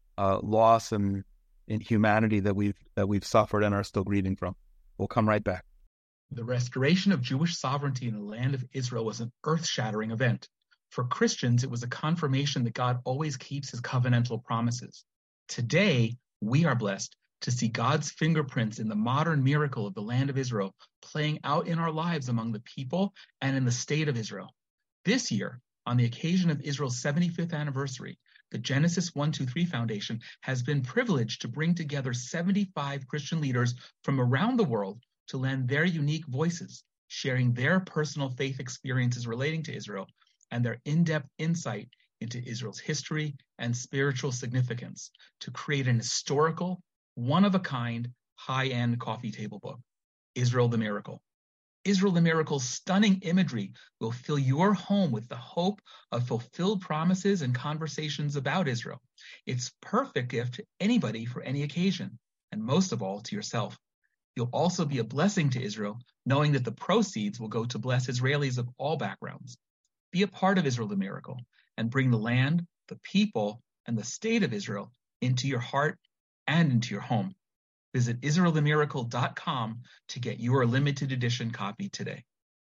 loss and inhumanity that we've suffered and are still grieving from. We'll come right back. The restoration of Jewish sovereignty in the land of Israel was an earth-shattering event. For Christians, it was a confirmation that God always keeps his covenantal promises. Today, we are blessed to see God's fingerprints in the modern miracle of the land of Israel playing out in our lives among the people and in the state of Israel. This year, on the occasion of Israel's 75th anniversary, the Genesis 1-2-3 Foundation has been privileged to bring together 75 Christian leaders from around the world to lend their unique voices, sharing their personal faith experiences relating to Israel and their in-depth insight into Israel's history and spiritual significance to create an historical, one-of-a-kind, high-end coffee table book, Israel the Miracle. Israel the Miracle's stunning imagery will fill your home with the hope of fulfilled promises and conversations about Israel. It's a perfect gift to anybody for any occasion, and most of all, to yourself. You'll also be a blessing to Israel, knowing that the proceeds will go to bless Israelis of all backgrounds. Be a part of Israel the Miracle and bring the land, the people, and the state of Israel into your heart and into your home. Visit IsraelTheMiracle.com to get your limited edition copy today.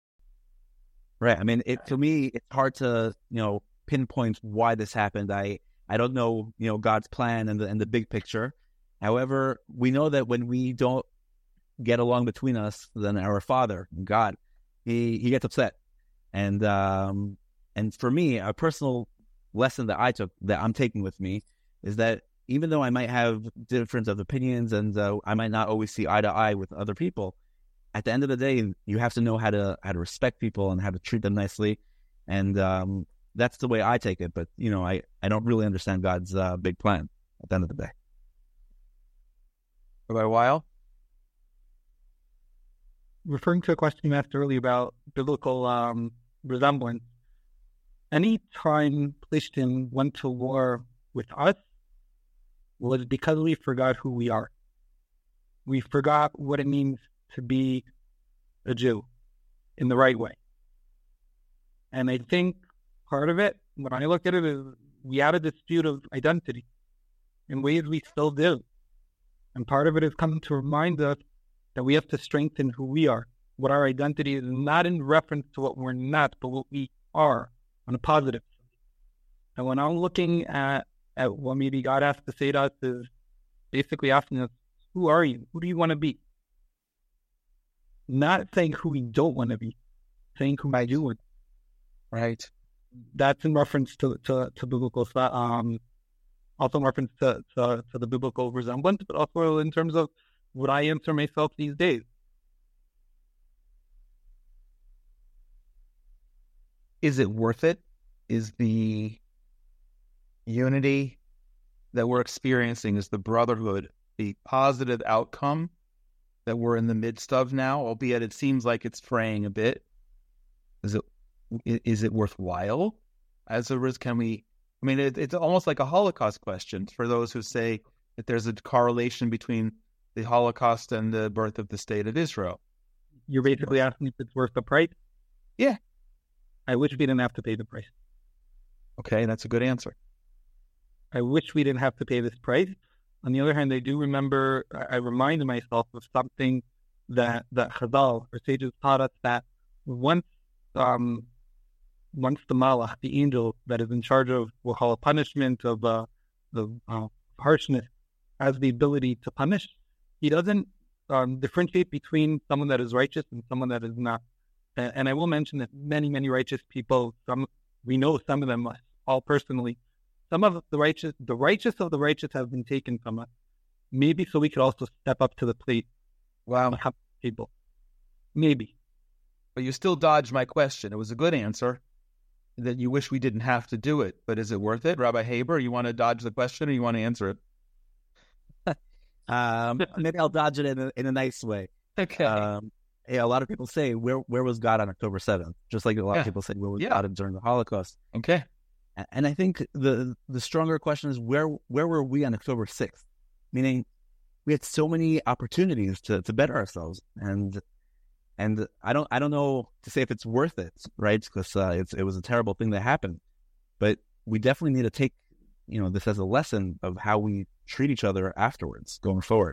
Right. I mean, for me, it's hard to, pinpoint why this happened. I don't know, God's plan and the big picture. However, we know that when we don't get along between us, then our Father, God, he gets upset. And for me, a personal lesson that I'm taking with me is that even though I might have difference of opinions and I might not always see eye to eye with other people, at the end of the day, you have to know how to respect people and how to treat them nicely. And that's the way I take it. But, I don't really understand God's big plan at the end of the day. Rabbi Weil? Referring to a question you asked earlier about biblical resemblance, any time Plishtim went to war with us was because we forgot who we are. We forgot what it means to be a Jew in the right way. And I think part of it, when I look at it, is we had a dispute of identity in ways we still do. And part of it is coming to remind us that we have to strengthen who we are, what our identity is, not in reference to what we're not, but what we are on a positive. And when I'm looking at what maybe God has to say to us is basically asking us, who are you? Who do you want to be? Not saying who we don't want to be, saying who I do want. Right. That's in reference to biblical, also in reference to the biblical resemblance, but also in terms of would I answer myself these days? Is it worth it? Is the unity that we're experiencing, is the brotherhood, the positive outcome that we're in the midst of now, albeit it seems like it's fraying a bit? Is it worthwhile? It's almost like a Holocaust question for those who say that there's a correlation between the Holocaust and the birth of the state of Israel. You're basically asking if it's worth the price? Yeah. I wish we didn't have to pay the price. Okay, that's a good answer. I wish we didn't have to pay this price. On the other hand, I do remember, I reminded myself of something that Chazal, or sages, taught us, that once the Malach, the angel that is in charge of, we'll call it punishment, of the harshness, has the ability to punish, he doesn't differentiate between someone that is righteous and someone that is not. And I will mention that many, many righteous people, we know some of them, all personally, some of the righteous of the righteous have been taken from us. Maybe so we could also step up to the plate. Wow. People. Maybe. But you still dodged my question. It was a good answer, that you wish we didn't have to do it. But is it worth it? Rabbi Haber, you want to dodge the question or you want to answer it? Maybe I'll dodge it in a nice way. Okay. A lot of people say, where was God on October 7th? Just like a lot of people say, where was God during the Holocaust? Okay. And I think the stronger question is, where were we on October 6th? Meaning, we had so many opportunities to better ourselves, and I don't know to say if it's worth it, right? Because it was a terrible thing that happened, but we definitely need to take this as a lesson of how we treat each other afterwards, going forward.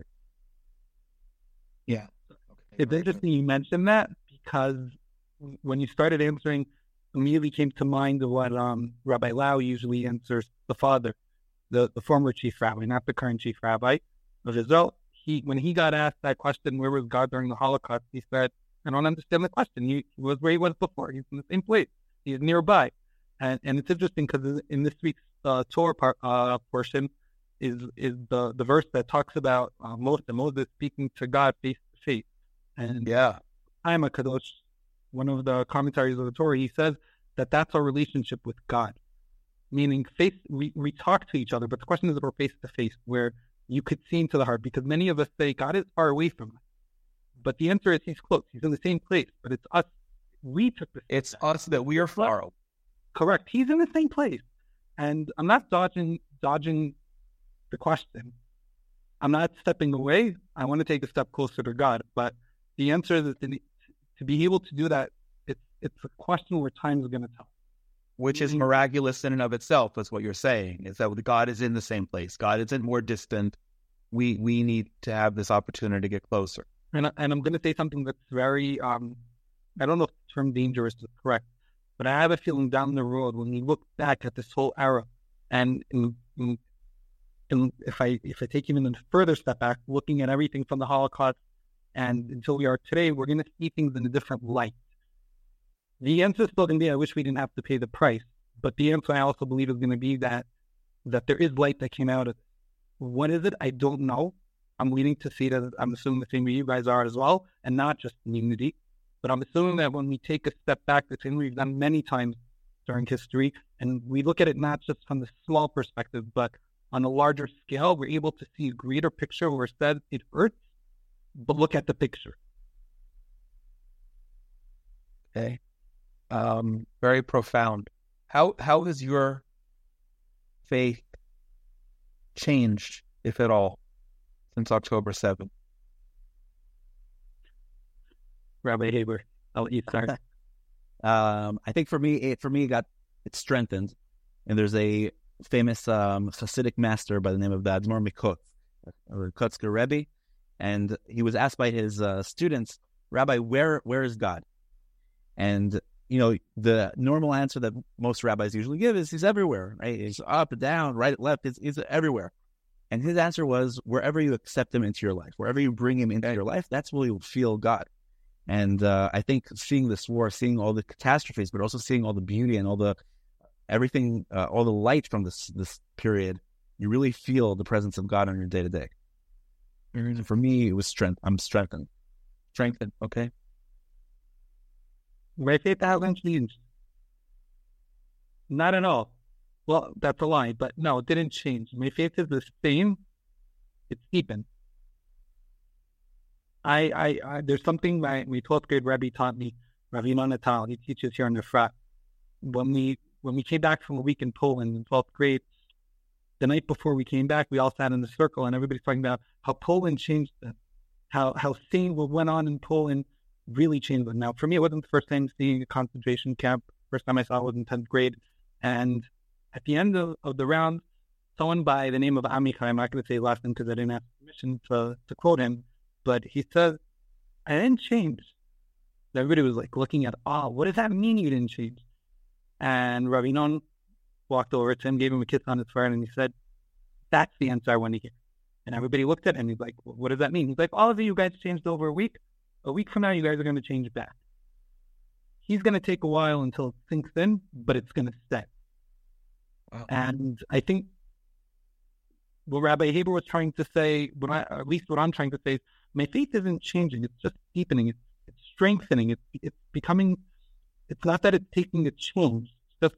Yeah, it's interesting you mentioned that, because when you started answering, immediately came to mind of what Rabbi Lau usually answers the father, the former chief rabbi, not the current chief rabbi of Israel. When he got asked that question, where was God during the Holocaust, he said, I don't understand the question. He was where he was before. He's in the same place. He's nearby. And it's interesting because in this week's Torah portion is the verse that talks about Moses speaking to God face to face. And Chaim HaKadosh, one of the commentaries of the Torah, he says that that's our relationship with God. Meaning we talk to each other, but the question is if we're face to face, where you could see into the heart, because many of us say God is far away from us. But the answer is he's close. He's in the same place, but it's us. We took the It's us that we are far. Correct. He's in the same place. And I'm not dodging the question. I'm not stepping away. I want to take a step closer to God. But the answer is that to be able to do that, it's a question where time is going to tell. Which is miraculous in and of itself. That's what you're saying, is that God is in the same place. God isn't more distant. We need to have this opportunity to get closer. And I'm going to say something that's very, I don't know if the term dangerous is correct, but I have a feeling down the road when we look back at this whole era, and if I take even a further step back, looking at everything from the Holocaust and until we are today, we're going to see things in a different light. The answer is still going to be, I wish we didn't have to pay the price. But the answer I also believe is going to be that there is light that came out of it. What is it? I don't know. I'm leading to see that I'm assuming the same way you guys are as well, and not just unity. But I'm assuming that when we take a step back, the thing we've done many times during history, and we look at it not just from the small perspective, but on a larger scale, we're able to see a greater picture where it says it hurts, but look at the picture. Okay. Very profound. How has your faith changed, if at all, since October 7th? Rabbi Haber, I'll let you start. I think for me, it strengthened. And there's a famous Hasidic master by the name of the Admor Mikutsk, or Kotzker Rebbe, and he was asked by his students, Rabbi, where is God? And the normal answer that most rabbis usually give is he's everywhere, right? He's up and down, right, left, he's everywhere. And his answer was, wherever you accept him into your life, wherever you bring him into your life, that's where you'll feel God. And I think seeing this war, seeing all the catastrophes, but also seeing all the beauty and all the everything, all the light from this period, you really feel the presence of God on your day-to-day. For me, it was strength. I'm strengthened. Strengthened. Okay. My faith hasn't changed. Not at all. Well, that's a lie, but no, it didn't change. My faith is the same. It's deepened. There's something my 12th grade Rebbe taught me, Rabbi Natal. He teaches here in the Frat. When we came back from a week in Poland in 12th grade, the night before we came back, we all sat in the circle and everybody's talking about how Poland changed them, how seeing what went on in Poland really changed them. Now, for me, it wasn't the first time seeing a concentration camp. First time I saw it was in 10th grade. And at the end of the round, someone by the name of Amichai, I'm not going to say his last name because I didn't have permission to quote him, but he said, I didn't change. Everybody was like looking at, what does that mean you didn't change? And Rabbi Non walked over to him, gave him a kiss on his forehead, and he said, that's the answer I want to hear. And everybody looked at him, and he's like, what does that mean? He's like, all of you guys changed over a week. A week from now, you guys are going to change back. He's going to take a while until it sinks in, but it's going to stay. Wow. And I think what Rabbi Haber was trying to say, at least what I'm trying to say, is my faith isn't changing. It's just deepening. It's strengthening. It's becoming. It's not that it's taking a change. It's just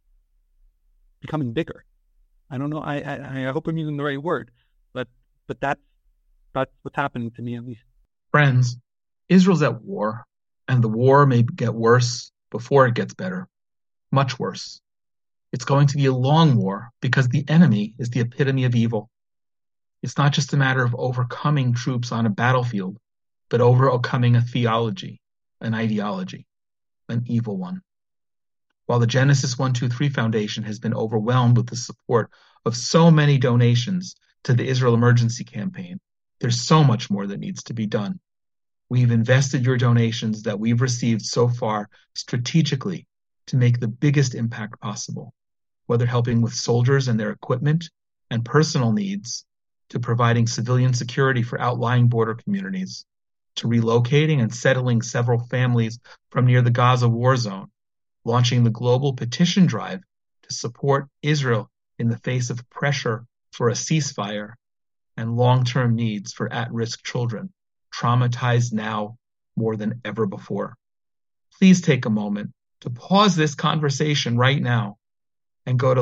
becoming bigger. I don't know. I hope I'm using the right word, but that's what's happening to me at least. Friends, Israel's at war, and the war may get worse before it gets better. Much worse. It's going to be a long war because the enemy is the epitome of evil. It's not just a matter of overcoming troops on a battlefield, but overcoming a theology, an ideology, an evil one. While the Genesis 123 Foundation has been overwhelmed with the support of so many donations to the Israel Emergency Campaign, there's so much more that needs to be done. We've invested your donations that we've received so far strategically to make the biggest impact possible, whether helping with soldiers and their equipment and personal needs, to providing civilian security for outlying border communities, to relocating and settling several families from near the Gaza war zone, launching the global petition drive to support Israel in the face of pressure for a ceasefire and long-term needs for at-risk children, traumatized now more than ever before. Please take a moment to pause this conversation right now and go to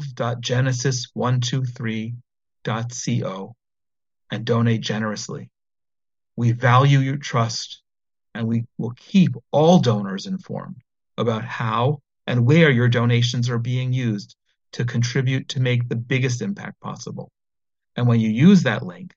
love.genesis123.co and donate generously. We value your trust, and we will keep all donors informed about how and where your donations are being used to contribute to make the biggest impact possible. And when you use that link,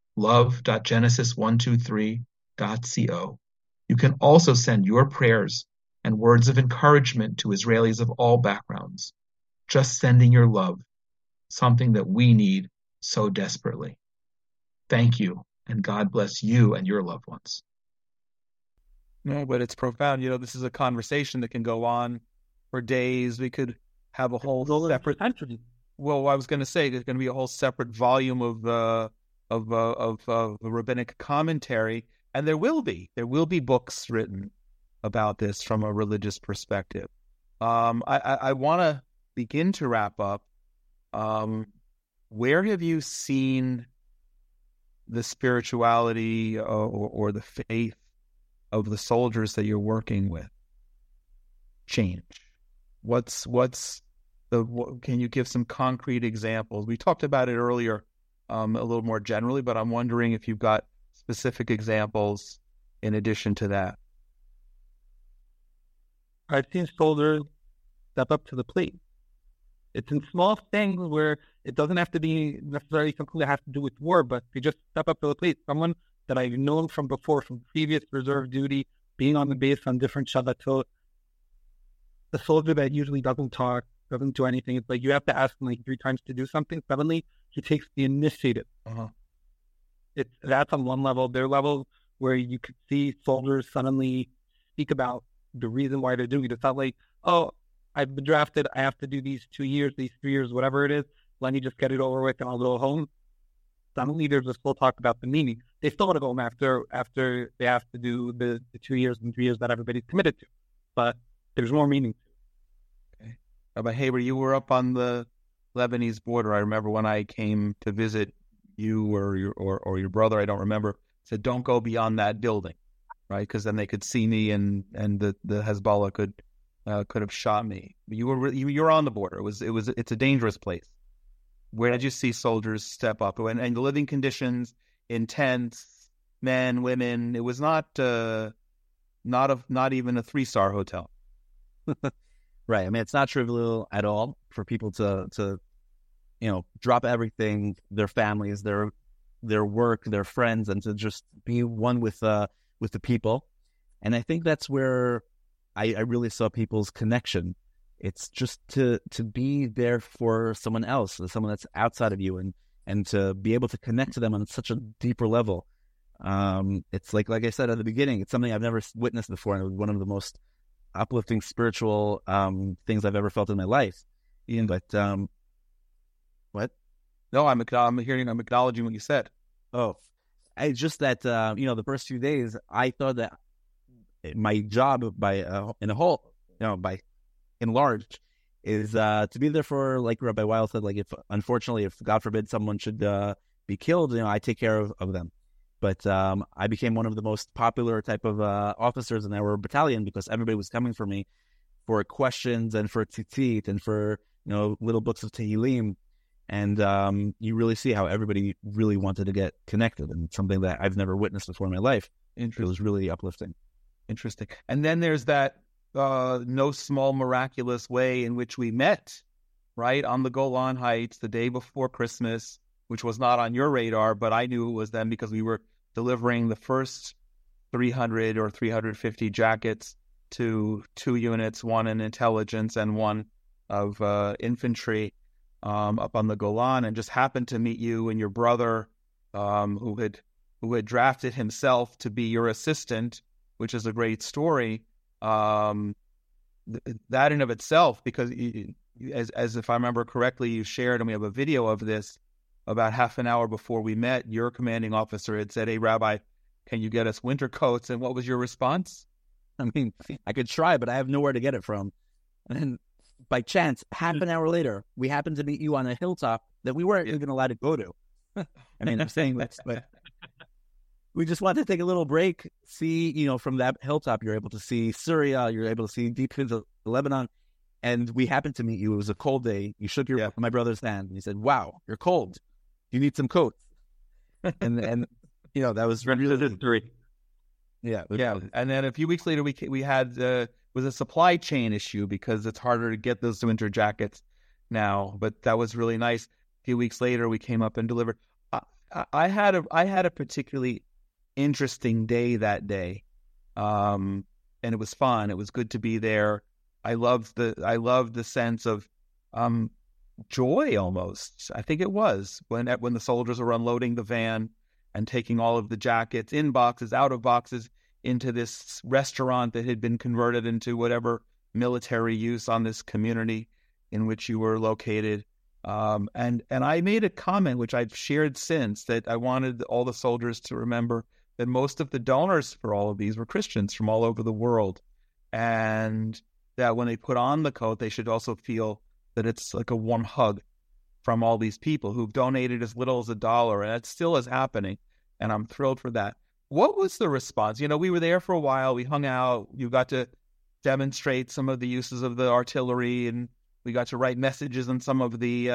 love.genesis123.co, you can also send your prayers and words of encouragement to Israelis of all backgrounds. Just sending your love, something that we need so desperately. Thank you, and God bless you and your loved ones. No, but it's profound. This is a conversation that can go on for days. We could have a whole separate. Well, I was going to say there's going to be a whole separate volume of rabbinic commentary, and there will be books written about this from a religious perspective. I want to begin to wrap up. Where have you seen the spirituality or the faith of the soldiers that you're working with change? Can you give some concrete examples? We talked about it earlier a little more generally, but I'm wondering if you've got specific examples in addition to that. I've seen soldiers step up to the plate. It's in small things where it doesn't have to be necessarily something that has to do with war, but they just step up to the plate. Someone that I've known from before, from previous reserve duty, being on the base on different Shabbatot. The soldier that usually doesn't talk, doesn't do anything, it's like you have to ask him like 3 times to do something. Suddenly, he takes the initiative. Uh-huh. That's on one level. There are levels where you could see soldiers suddenly speak about the reason why they're doing it. It's not like, oh, I've been drafted, I have to do these 2 years, these 3 years, whatever it is. Let me just get it over with and I'll go home. Suddenly there's a full talk about the meaning. They still want to go home after they have to do the 2 years and 3 years that everybody's committed to. But there's more meaning to it. Okay. Rabbi Haber, you were up on the Lebanese border. I remember when I came to visit you or your brother, I don't remember, said, don't go beyond that building, right? Because then they could see me and the Hezbollah could have shot me. You were on the border. It's a dangerous place. Where did you see soldiers step up? And the living conditions in tents, men, women. It was not even a 3-star hotel. Right. I mean, it's not trivial at all for people to drop everything, their families, their work, their friends, and to just be one with the people. And I think that's where I really saw people's connection. It's just to be there for someone else, someone that's outside of you, and to be able to connect to them on such a deeper level. It's like I said at the beginning, it's something I've never witnessed before, and it was one of the most uplifting spiritual things I've ever felt in my life. Ian, but what? No, I'm acknowledging what you said. Oh, I just that the first few days I thought that my job enlarged is to be there for, like Rabbi Weil said, like if God forbid someone should be killed, I take care of them. But I became one of the most popular type of officers in our battalion because everybody was coming for me for questions and for tzitzit and for little books of Tehillim. And you really see how everybody really wanted to get connected, and something that I've never witnessed before in my life. It was really uplifting. Interesting. And then there's that no small miraculous way in which we met, right, on the Golan Heights the day before Christmas, which was not on your radar, but I knew it was them because we were delivering the first 300 or 350 jackets to 2 units, one in intelligence and one of infantry up on the Golan, and just happened to meet you and your brother who had drafted himself to be your assistant, which is a great story. That in of itself, because as if I remember correctly, you shared, and we have a video of this, about half an hour before we met, your commanding officer had said, "Hey, Rabbi, can you get us winter coats?" And what was your response? I mean, I could try, but I have nowhere to get it from. And then by chance, half an hour later, we happened to meet you on a hilltop that we weren't even allowed to go to. I mean, I'm saying this, but we just wanted to take a little break, see, from that hilltop, you're able to see Syria, you're able to see deep into Lebanon. And we happened to meet you. It was a cold day. You shook my brother's hand, and he said, "Wow, you're cold. You need some coats." and that was really history. Yeah. And then a few weeks later, we had was a supply chain issue because it's harder to get those winter jackets now. But that was really nice. A few weeks later, we came up and delivered. I had a particularly interesting day that day, and it was fun. It was good to be there. I loved the sense of joy almost. I think it was when the soldiers were unloading the van and taking all of the jackets in boxes, out of boxes, into this restaurant that had been converted into whatever military use on this community in which you were located. And I made a comment, which I've shared since, that I wanted all the soldiers to remember that most of the donors for all of these were Christians from all over the world. And that when they put on the coat, they should also feel that it's like a warm hug from all these people who've donated as little as $1, and that still is happening. And I'm thrilled for that. What was the response? We were there for a while. We hung out. You got to demonstrate some of the uses of the artillery, and we got to write messages on some of the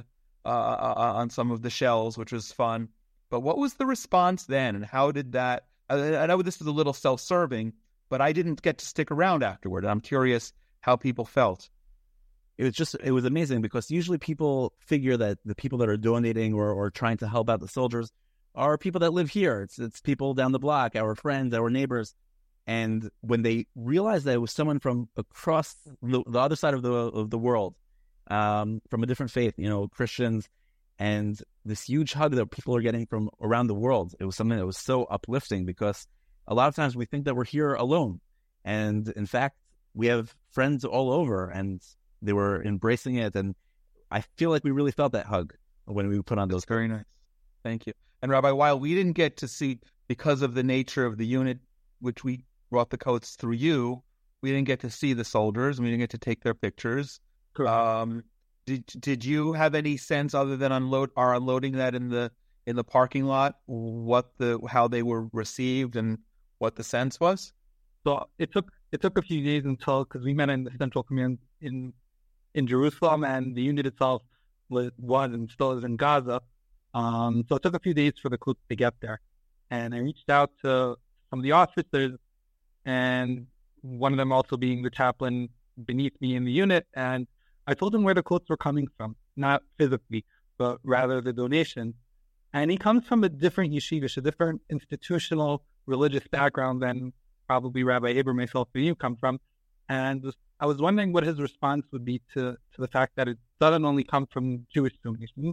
shells, which was fun. But what was the response then, and how did that? I know this is a little self-serving, but I didn't get to stick around afterward. I'm curious how people felt. It was amazing because usually people figure that the people that are donating or trying to help out the soldiers are people that live here. It's people down the block, our friends, our neighbors. And when they realized that it was someone from across the other side of the world, from a different faith, Christians, and this huge hug that people are getting from around the world, it was something that was so uplifting because a lot of times we think that we're here alone. And in fact, we have friends all over, and they were embracing it. And I feel like we really felt that hug when we put on those. Very nice. Thank you. And Rabbi Weil, we didn't get to see, because of the nature of the unit, which we brought the coats through you, we didn't get to see the soldiers. We didn't get to take their pictures. Correct. Did you have any sense other than unloading that in in the parking lot how they were received and what the sense was? So it took a few days until, because we met in the Central Command in Jerusalem, and the unit itself was and still is in Gaza. So it took a few days for the Quds to get there. And I reached out to some of the officers, and one of them also being the chaplain beneath me in the unit. And I told him where the Quds were coming from, not physically, but rather the donation. And he comes from a different yeshivish, a different institutional religious background than probably Rabbi Haber, myself, and you come from. And I was wondering what his response would be to the fact that it doesn't only come from Jewish donations.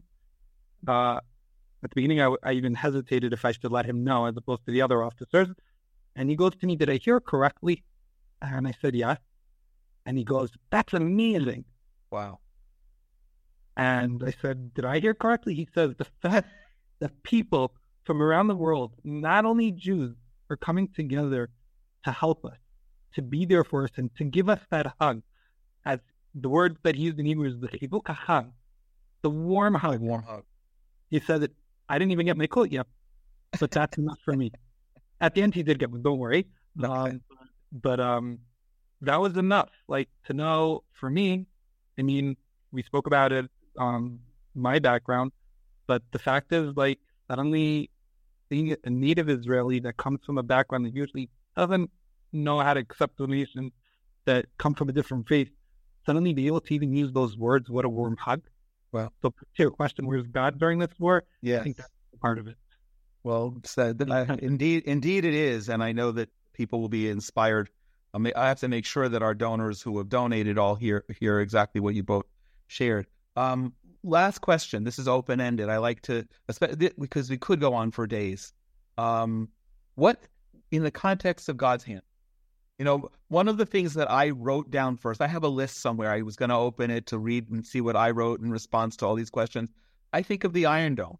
At the beginning, I even hesitated if I should let him know as opposed to the other officers. And he goes to me, "Did I hear correctly?" And I said, "Yeah." And he goes, "That's amazing." Wow. And I said, "Did I hear correctly?" He says, "The fact that people from around the world, not only Jews, are coming together to help us, to be there for us, and to give us that hug." As the word that he used in Hebrew is the chibuk hag, the warm hug. Warm hug. He said that I didn't even get my coat yet, but that's enough for me. At the end, he did get one, don't worry. Okay. But that was enough. Like, to know, for me, I mean, we spoke about it, my background, but the fact is, like, suddenly seeing a native Israeli that comes from a background that usually doesn't know how to accept donations that come from a different faith, suddenly be able to even use those words, what a warm hug. Well, so to your question, where's God during this war? Yes. I think that's part of it. Well said. Indeed it is, and I know that people will be inspired. I have to make sure that our donors who have donated all hear exactly what you both shared. Last question. This is open-ended. I like to, because we could go on for days. What, in the context of God's hand, one of the things that I wrote down first, I have a list somewhere. I was going to open it to read and see what I wrote in response to all these questions. I think of the Iron Dome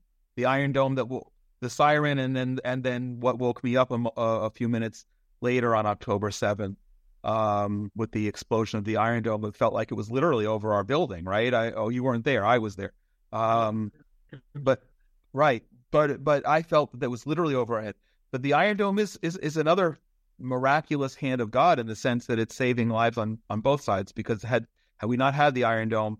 the siren, and then what woke me up a few minutes later on October 7th, with the explosion of the Iron Dome. It felt like it was literally over our building, right? You weren't there. I was there. But I felt that was literally over our head. But the Iron Dome is another miraculous hand of God, in the sense that it's saving lives on both sides, because had we not had the Iron Dome,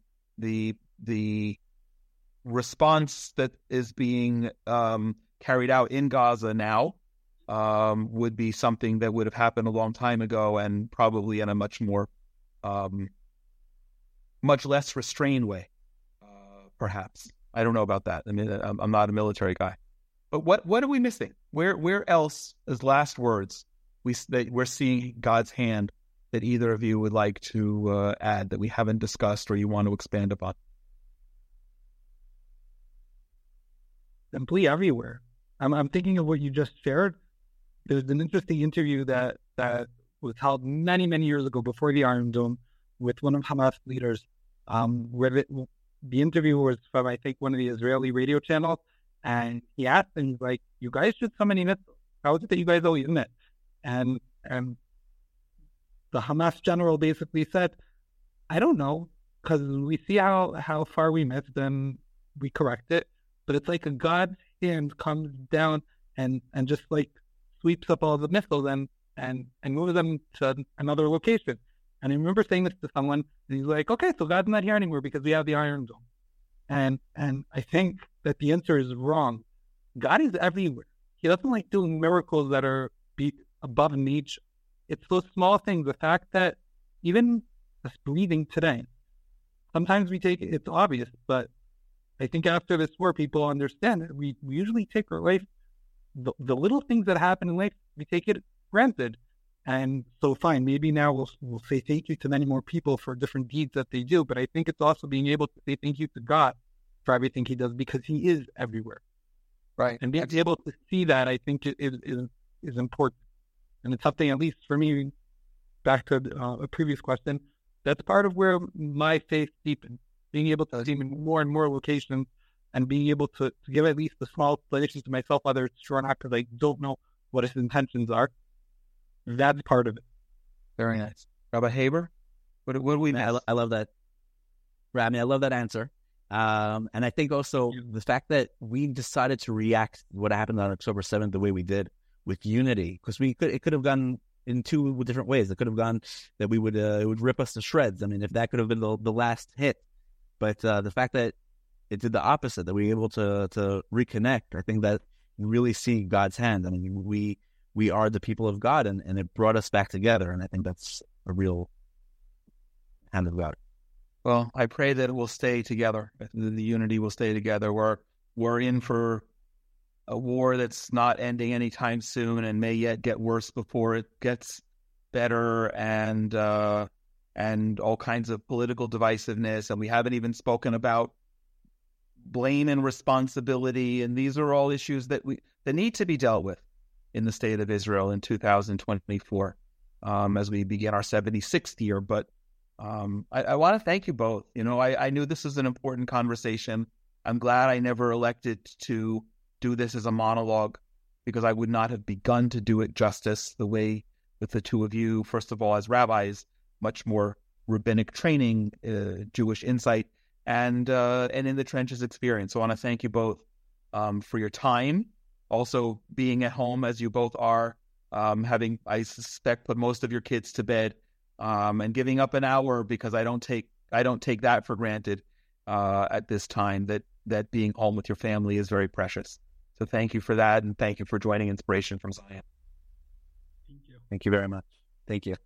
the response that is being carried out in Gaza now would be something that would have happened a long time ago, and probably in a much more much less restrained way, perhaps. I don't know about that. I mean, I'm not a military guy. But what are we missing? Where else, as last words, we're seeing God's hand that either of you would like to add that we haven't discussed or you want to expand upon? Simply everywhere. I'm thinking of what you just shared. There's an interesting interview that was held many, many years ago before the Iron Dome with one of Hamas leaders, where the interview was from, I think, one of the Israeli radio channels, and he asked him, he's like, "You guys shoot so many missiles. How is it that you guys always miss?" And the Hamas general basically said, "I don't know, because we see how far we missed, and we correct it. But it's like a God's hand comes down and just like sweeps up all the missiles and moves them to another location." And I remember saying this to someone, and he's like, "Okay, so God's not here anymore because we have the Iron Dome." And I think that the answer is wrong. God is everywhere. He doesn't like doing miracles that are above nature. It's those small things. The fact that even us breathing today, sometimes we take it's obvious, but I think after this war, people understand that we usually take our life, the little things that happen in life, we take it granted. And so fine, maybe now we'll say thank you to many more people for different deeds that they do. But I think it's also being able to say thank you to God for everything he does, because he is everywhere. Right. And being able to see that, I think, is important. And it's something, at least for me, back to a previous question, that's part of where my faith deepens. Being able to see in more and more locations, and being able to give at least the small explanations to myself, whether it's true or not, because I don't know what his intentions are. That's part of it. Very nice. Rabbi Haber, what do we miss? I love that. Rami, I love that answer. And I think also the fact that we decided to react to what happened on October 7th the way we did with unity, because it could have gone in two different ways. It could have gone that it would rip us to shreds. I mean, if that could have been the last hit, but the fact that it did the opposite, that we were able to reconnect, I think that you really see God's hand. I mean, we are the people of God, and it brought us back together, and I think that's a real hand of God. Well, I pray that it will stay together. The unity will stay together. We're in for a war that's not ending anytime soon, and may yet get worse before it gets better, and all kinds of political divisiveness. And we haven't even spoken about blame and responsibility. And these are all issues that need to be dealt with in the state of Israel in 2024, as we begin our 76th year. But I want to thank you both. I knew this was an important conversation. I'm glad I never elected to do this as a monologue, because I would not have begun to do it justice the way with the two of you. First of all, as rabbis, much more rabbinic training, Jewish insight, and in the trenches experience. So I want to thank you both for your time. Also being at home as you both are, having, I suspect, put most of your kids to bed, and giving up an hour, because I don't take that for granted at this time, that being home with your family is very precious. So thank you for that, and thank you for joining Inspiration from Zion. Thank you. Thank you very much. Thank you.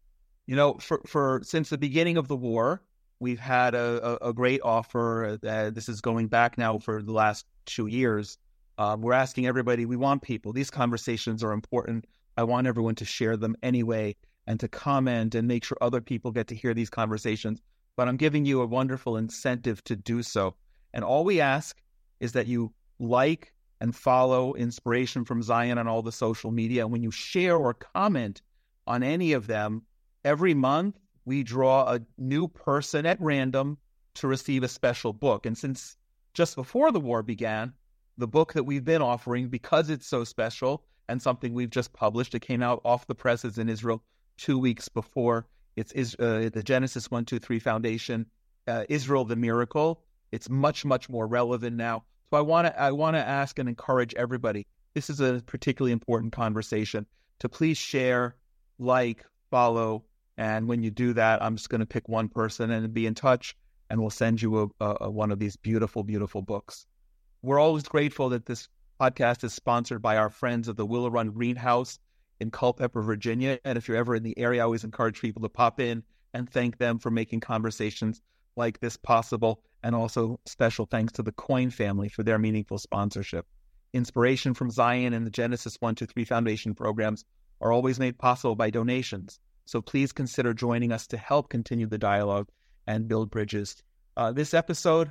For since the beginning of the war, we've had a great offer. This is going back now for the last 2 years. We're asking everybody, we want people. These conversations are important. I want everyone to share them anyway, and to comment and make sure other people get to hear these conversations. But I'm giving you a wonderful incentive to do so. And all we ask is that you like and follow Inspiration from Zion on all the social media. And when you share or comment on any of them, every month we draw a new person at random to receive a special book. And since just before the war began, the book that we've been offering, because it's so special and something we've just published, it came out off the presses in Israel 2 weeks before. It's the Genesis 1-2-3 Foundation, Israel the Miracle. It's much, much more relevant now. So I want to ask and encourage everybody. This is a particularly important conversation, to please share, like, follow, and when you do that, I'm just going to pick one person and be in touch, and we'll send you a one of these beautiful, beautiful books. We're always grateful that this podcast is sponsored by our friends of the Willow Run Greenhouse in Culpeper, Virginia. And if you're ever in the area, I always encourage people to pop in and thank them for making conversations like this possible. And also special thanks to the Coin family for their meaningful sponsorship. Inspiration from Zion and the Genesis 1-2-3 Foundation programs are always made possible by donations. So please consider joining us to help continue the dialogue and build bridges. This episode,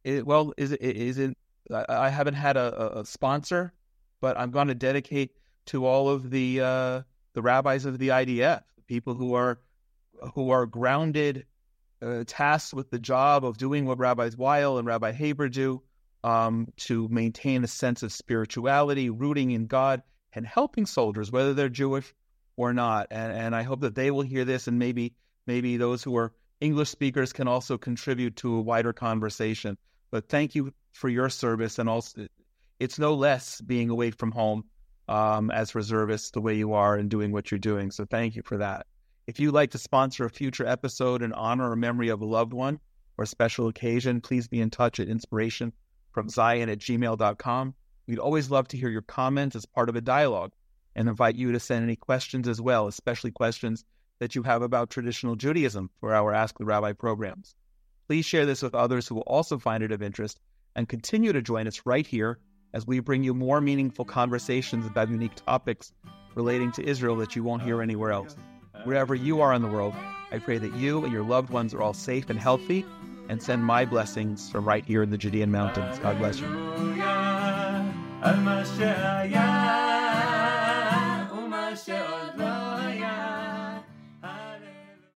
I haven't had a sponsor, but I'm going to dedicate to all of the rabbis of the IDF, people who are grounded, tasked with the job of doing what Rabbis Weil and Rabbi Haber do, to maintain a sense of spirituality, rooting in God, and helping soldiers, whether they're Jewish or not. And I hope that they will hear this, and maybe those who are English speakers can also contribute to a wider conversation. But thank you for your service, and also it's no less being away from home as reservists the way you are and doing what you're doing. So thank you for that. If you'd like to sponsor a future episode in honor or memory of a loved one or special occasion, please be in touch at inspirationfromzion@gmail.com. We'd always love to hear your comments as part of a dialogue, and invite you to send any questions as well, especially questions that you have about traditional Judaism for our Ask the Rabbi programs. Please share this with others who will also find it of interest, and continue to join us right here as we bring you more meaningful conversations about unique topics relating to Israel that you won't hear anywhere else. Wherever you are in the world, I pray that you and your loved ones are all safe and healthy, and send my blessings from right here in the Judean mountains. God bless you.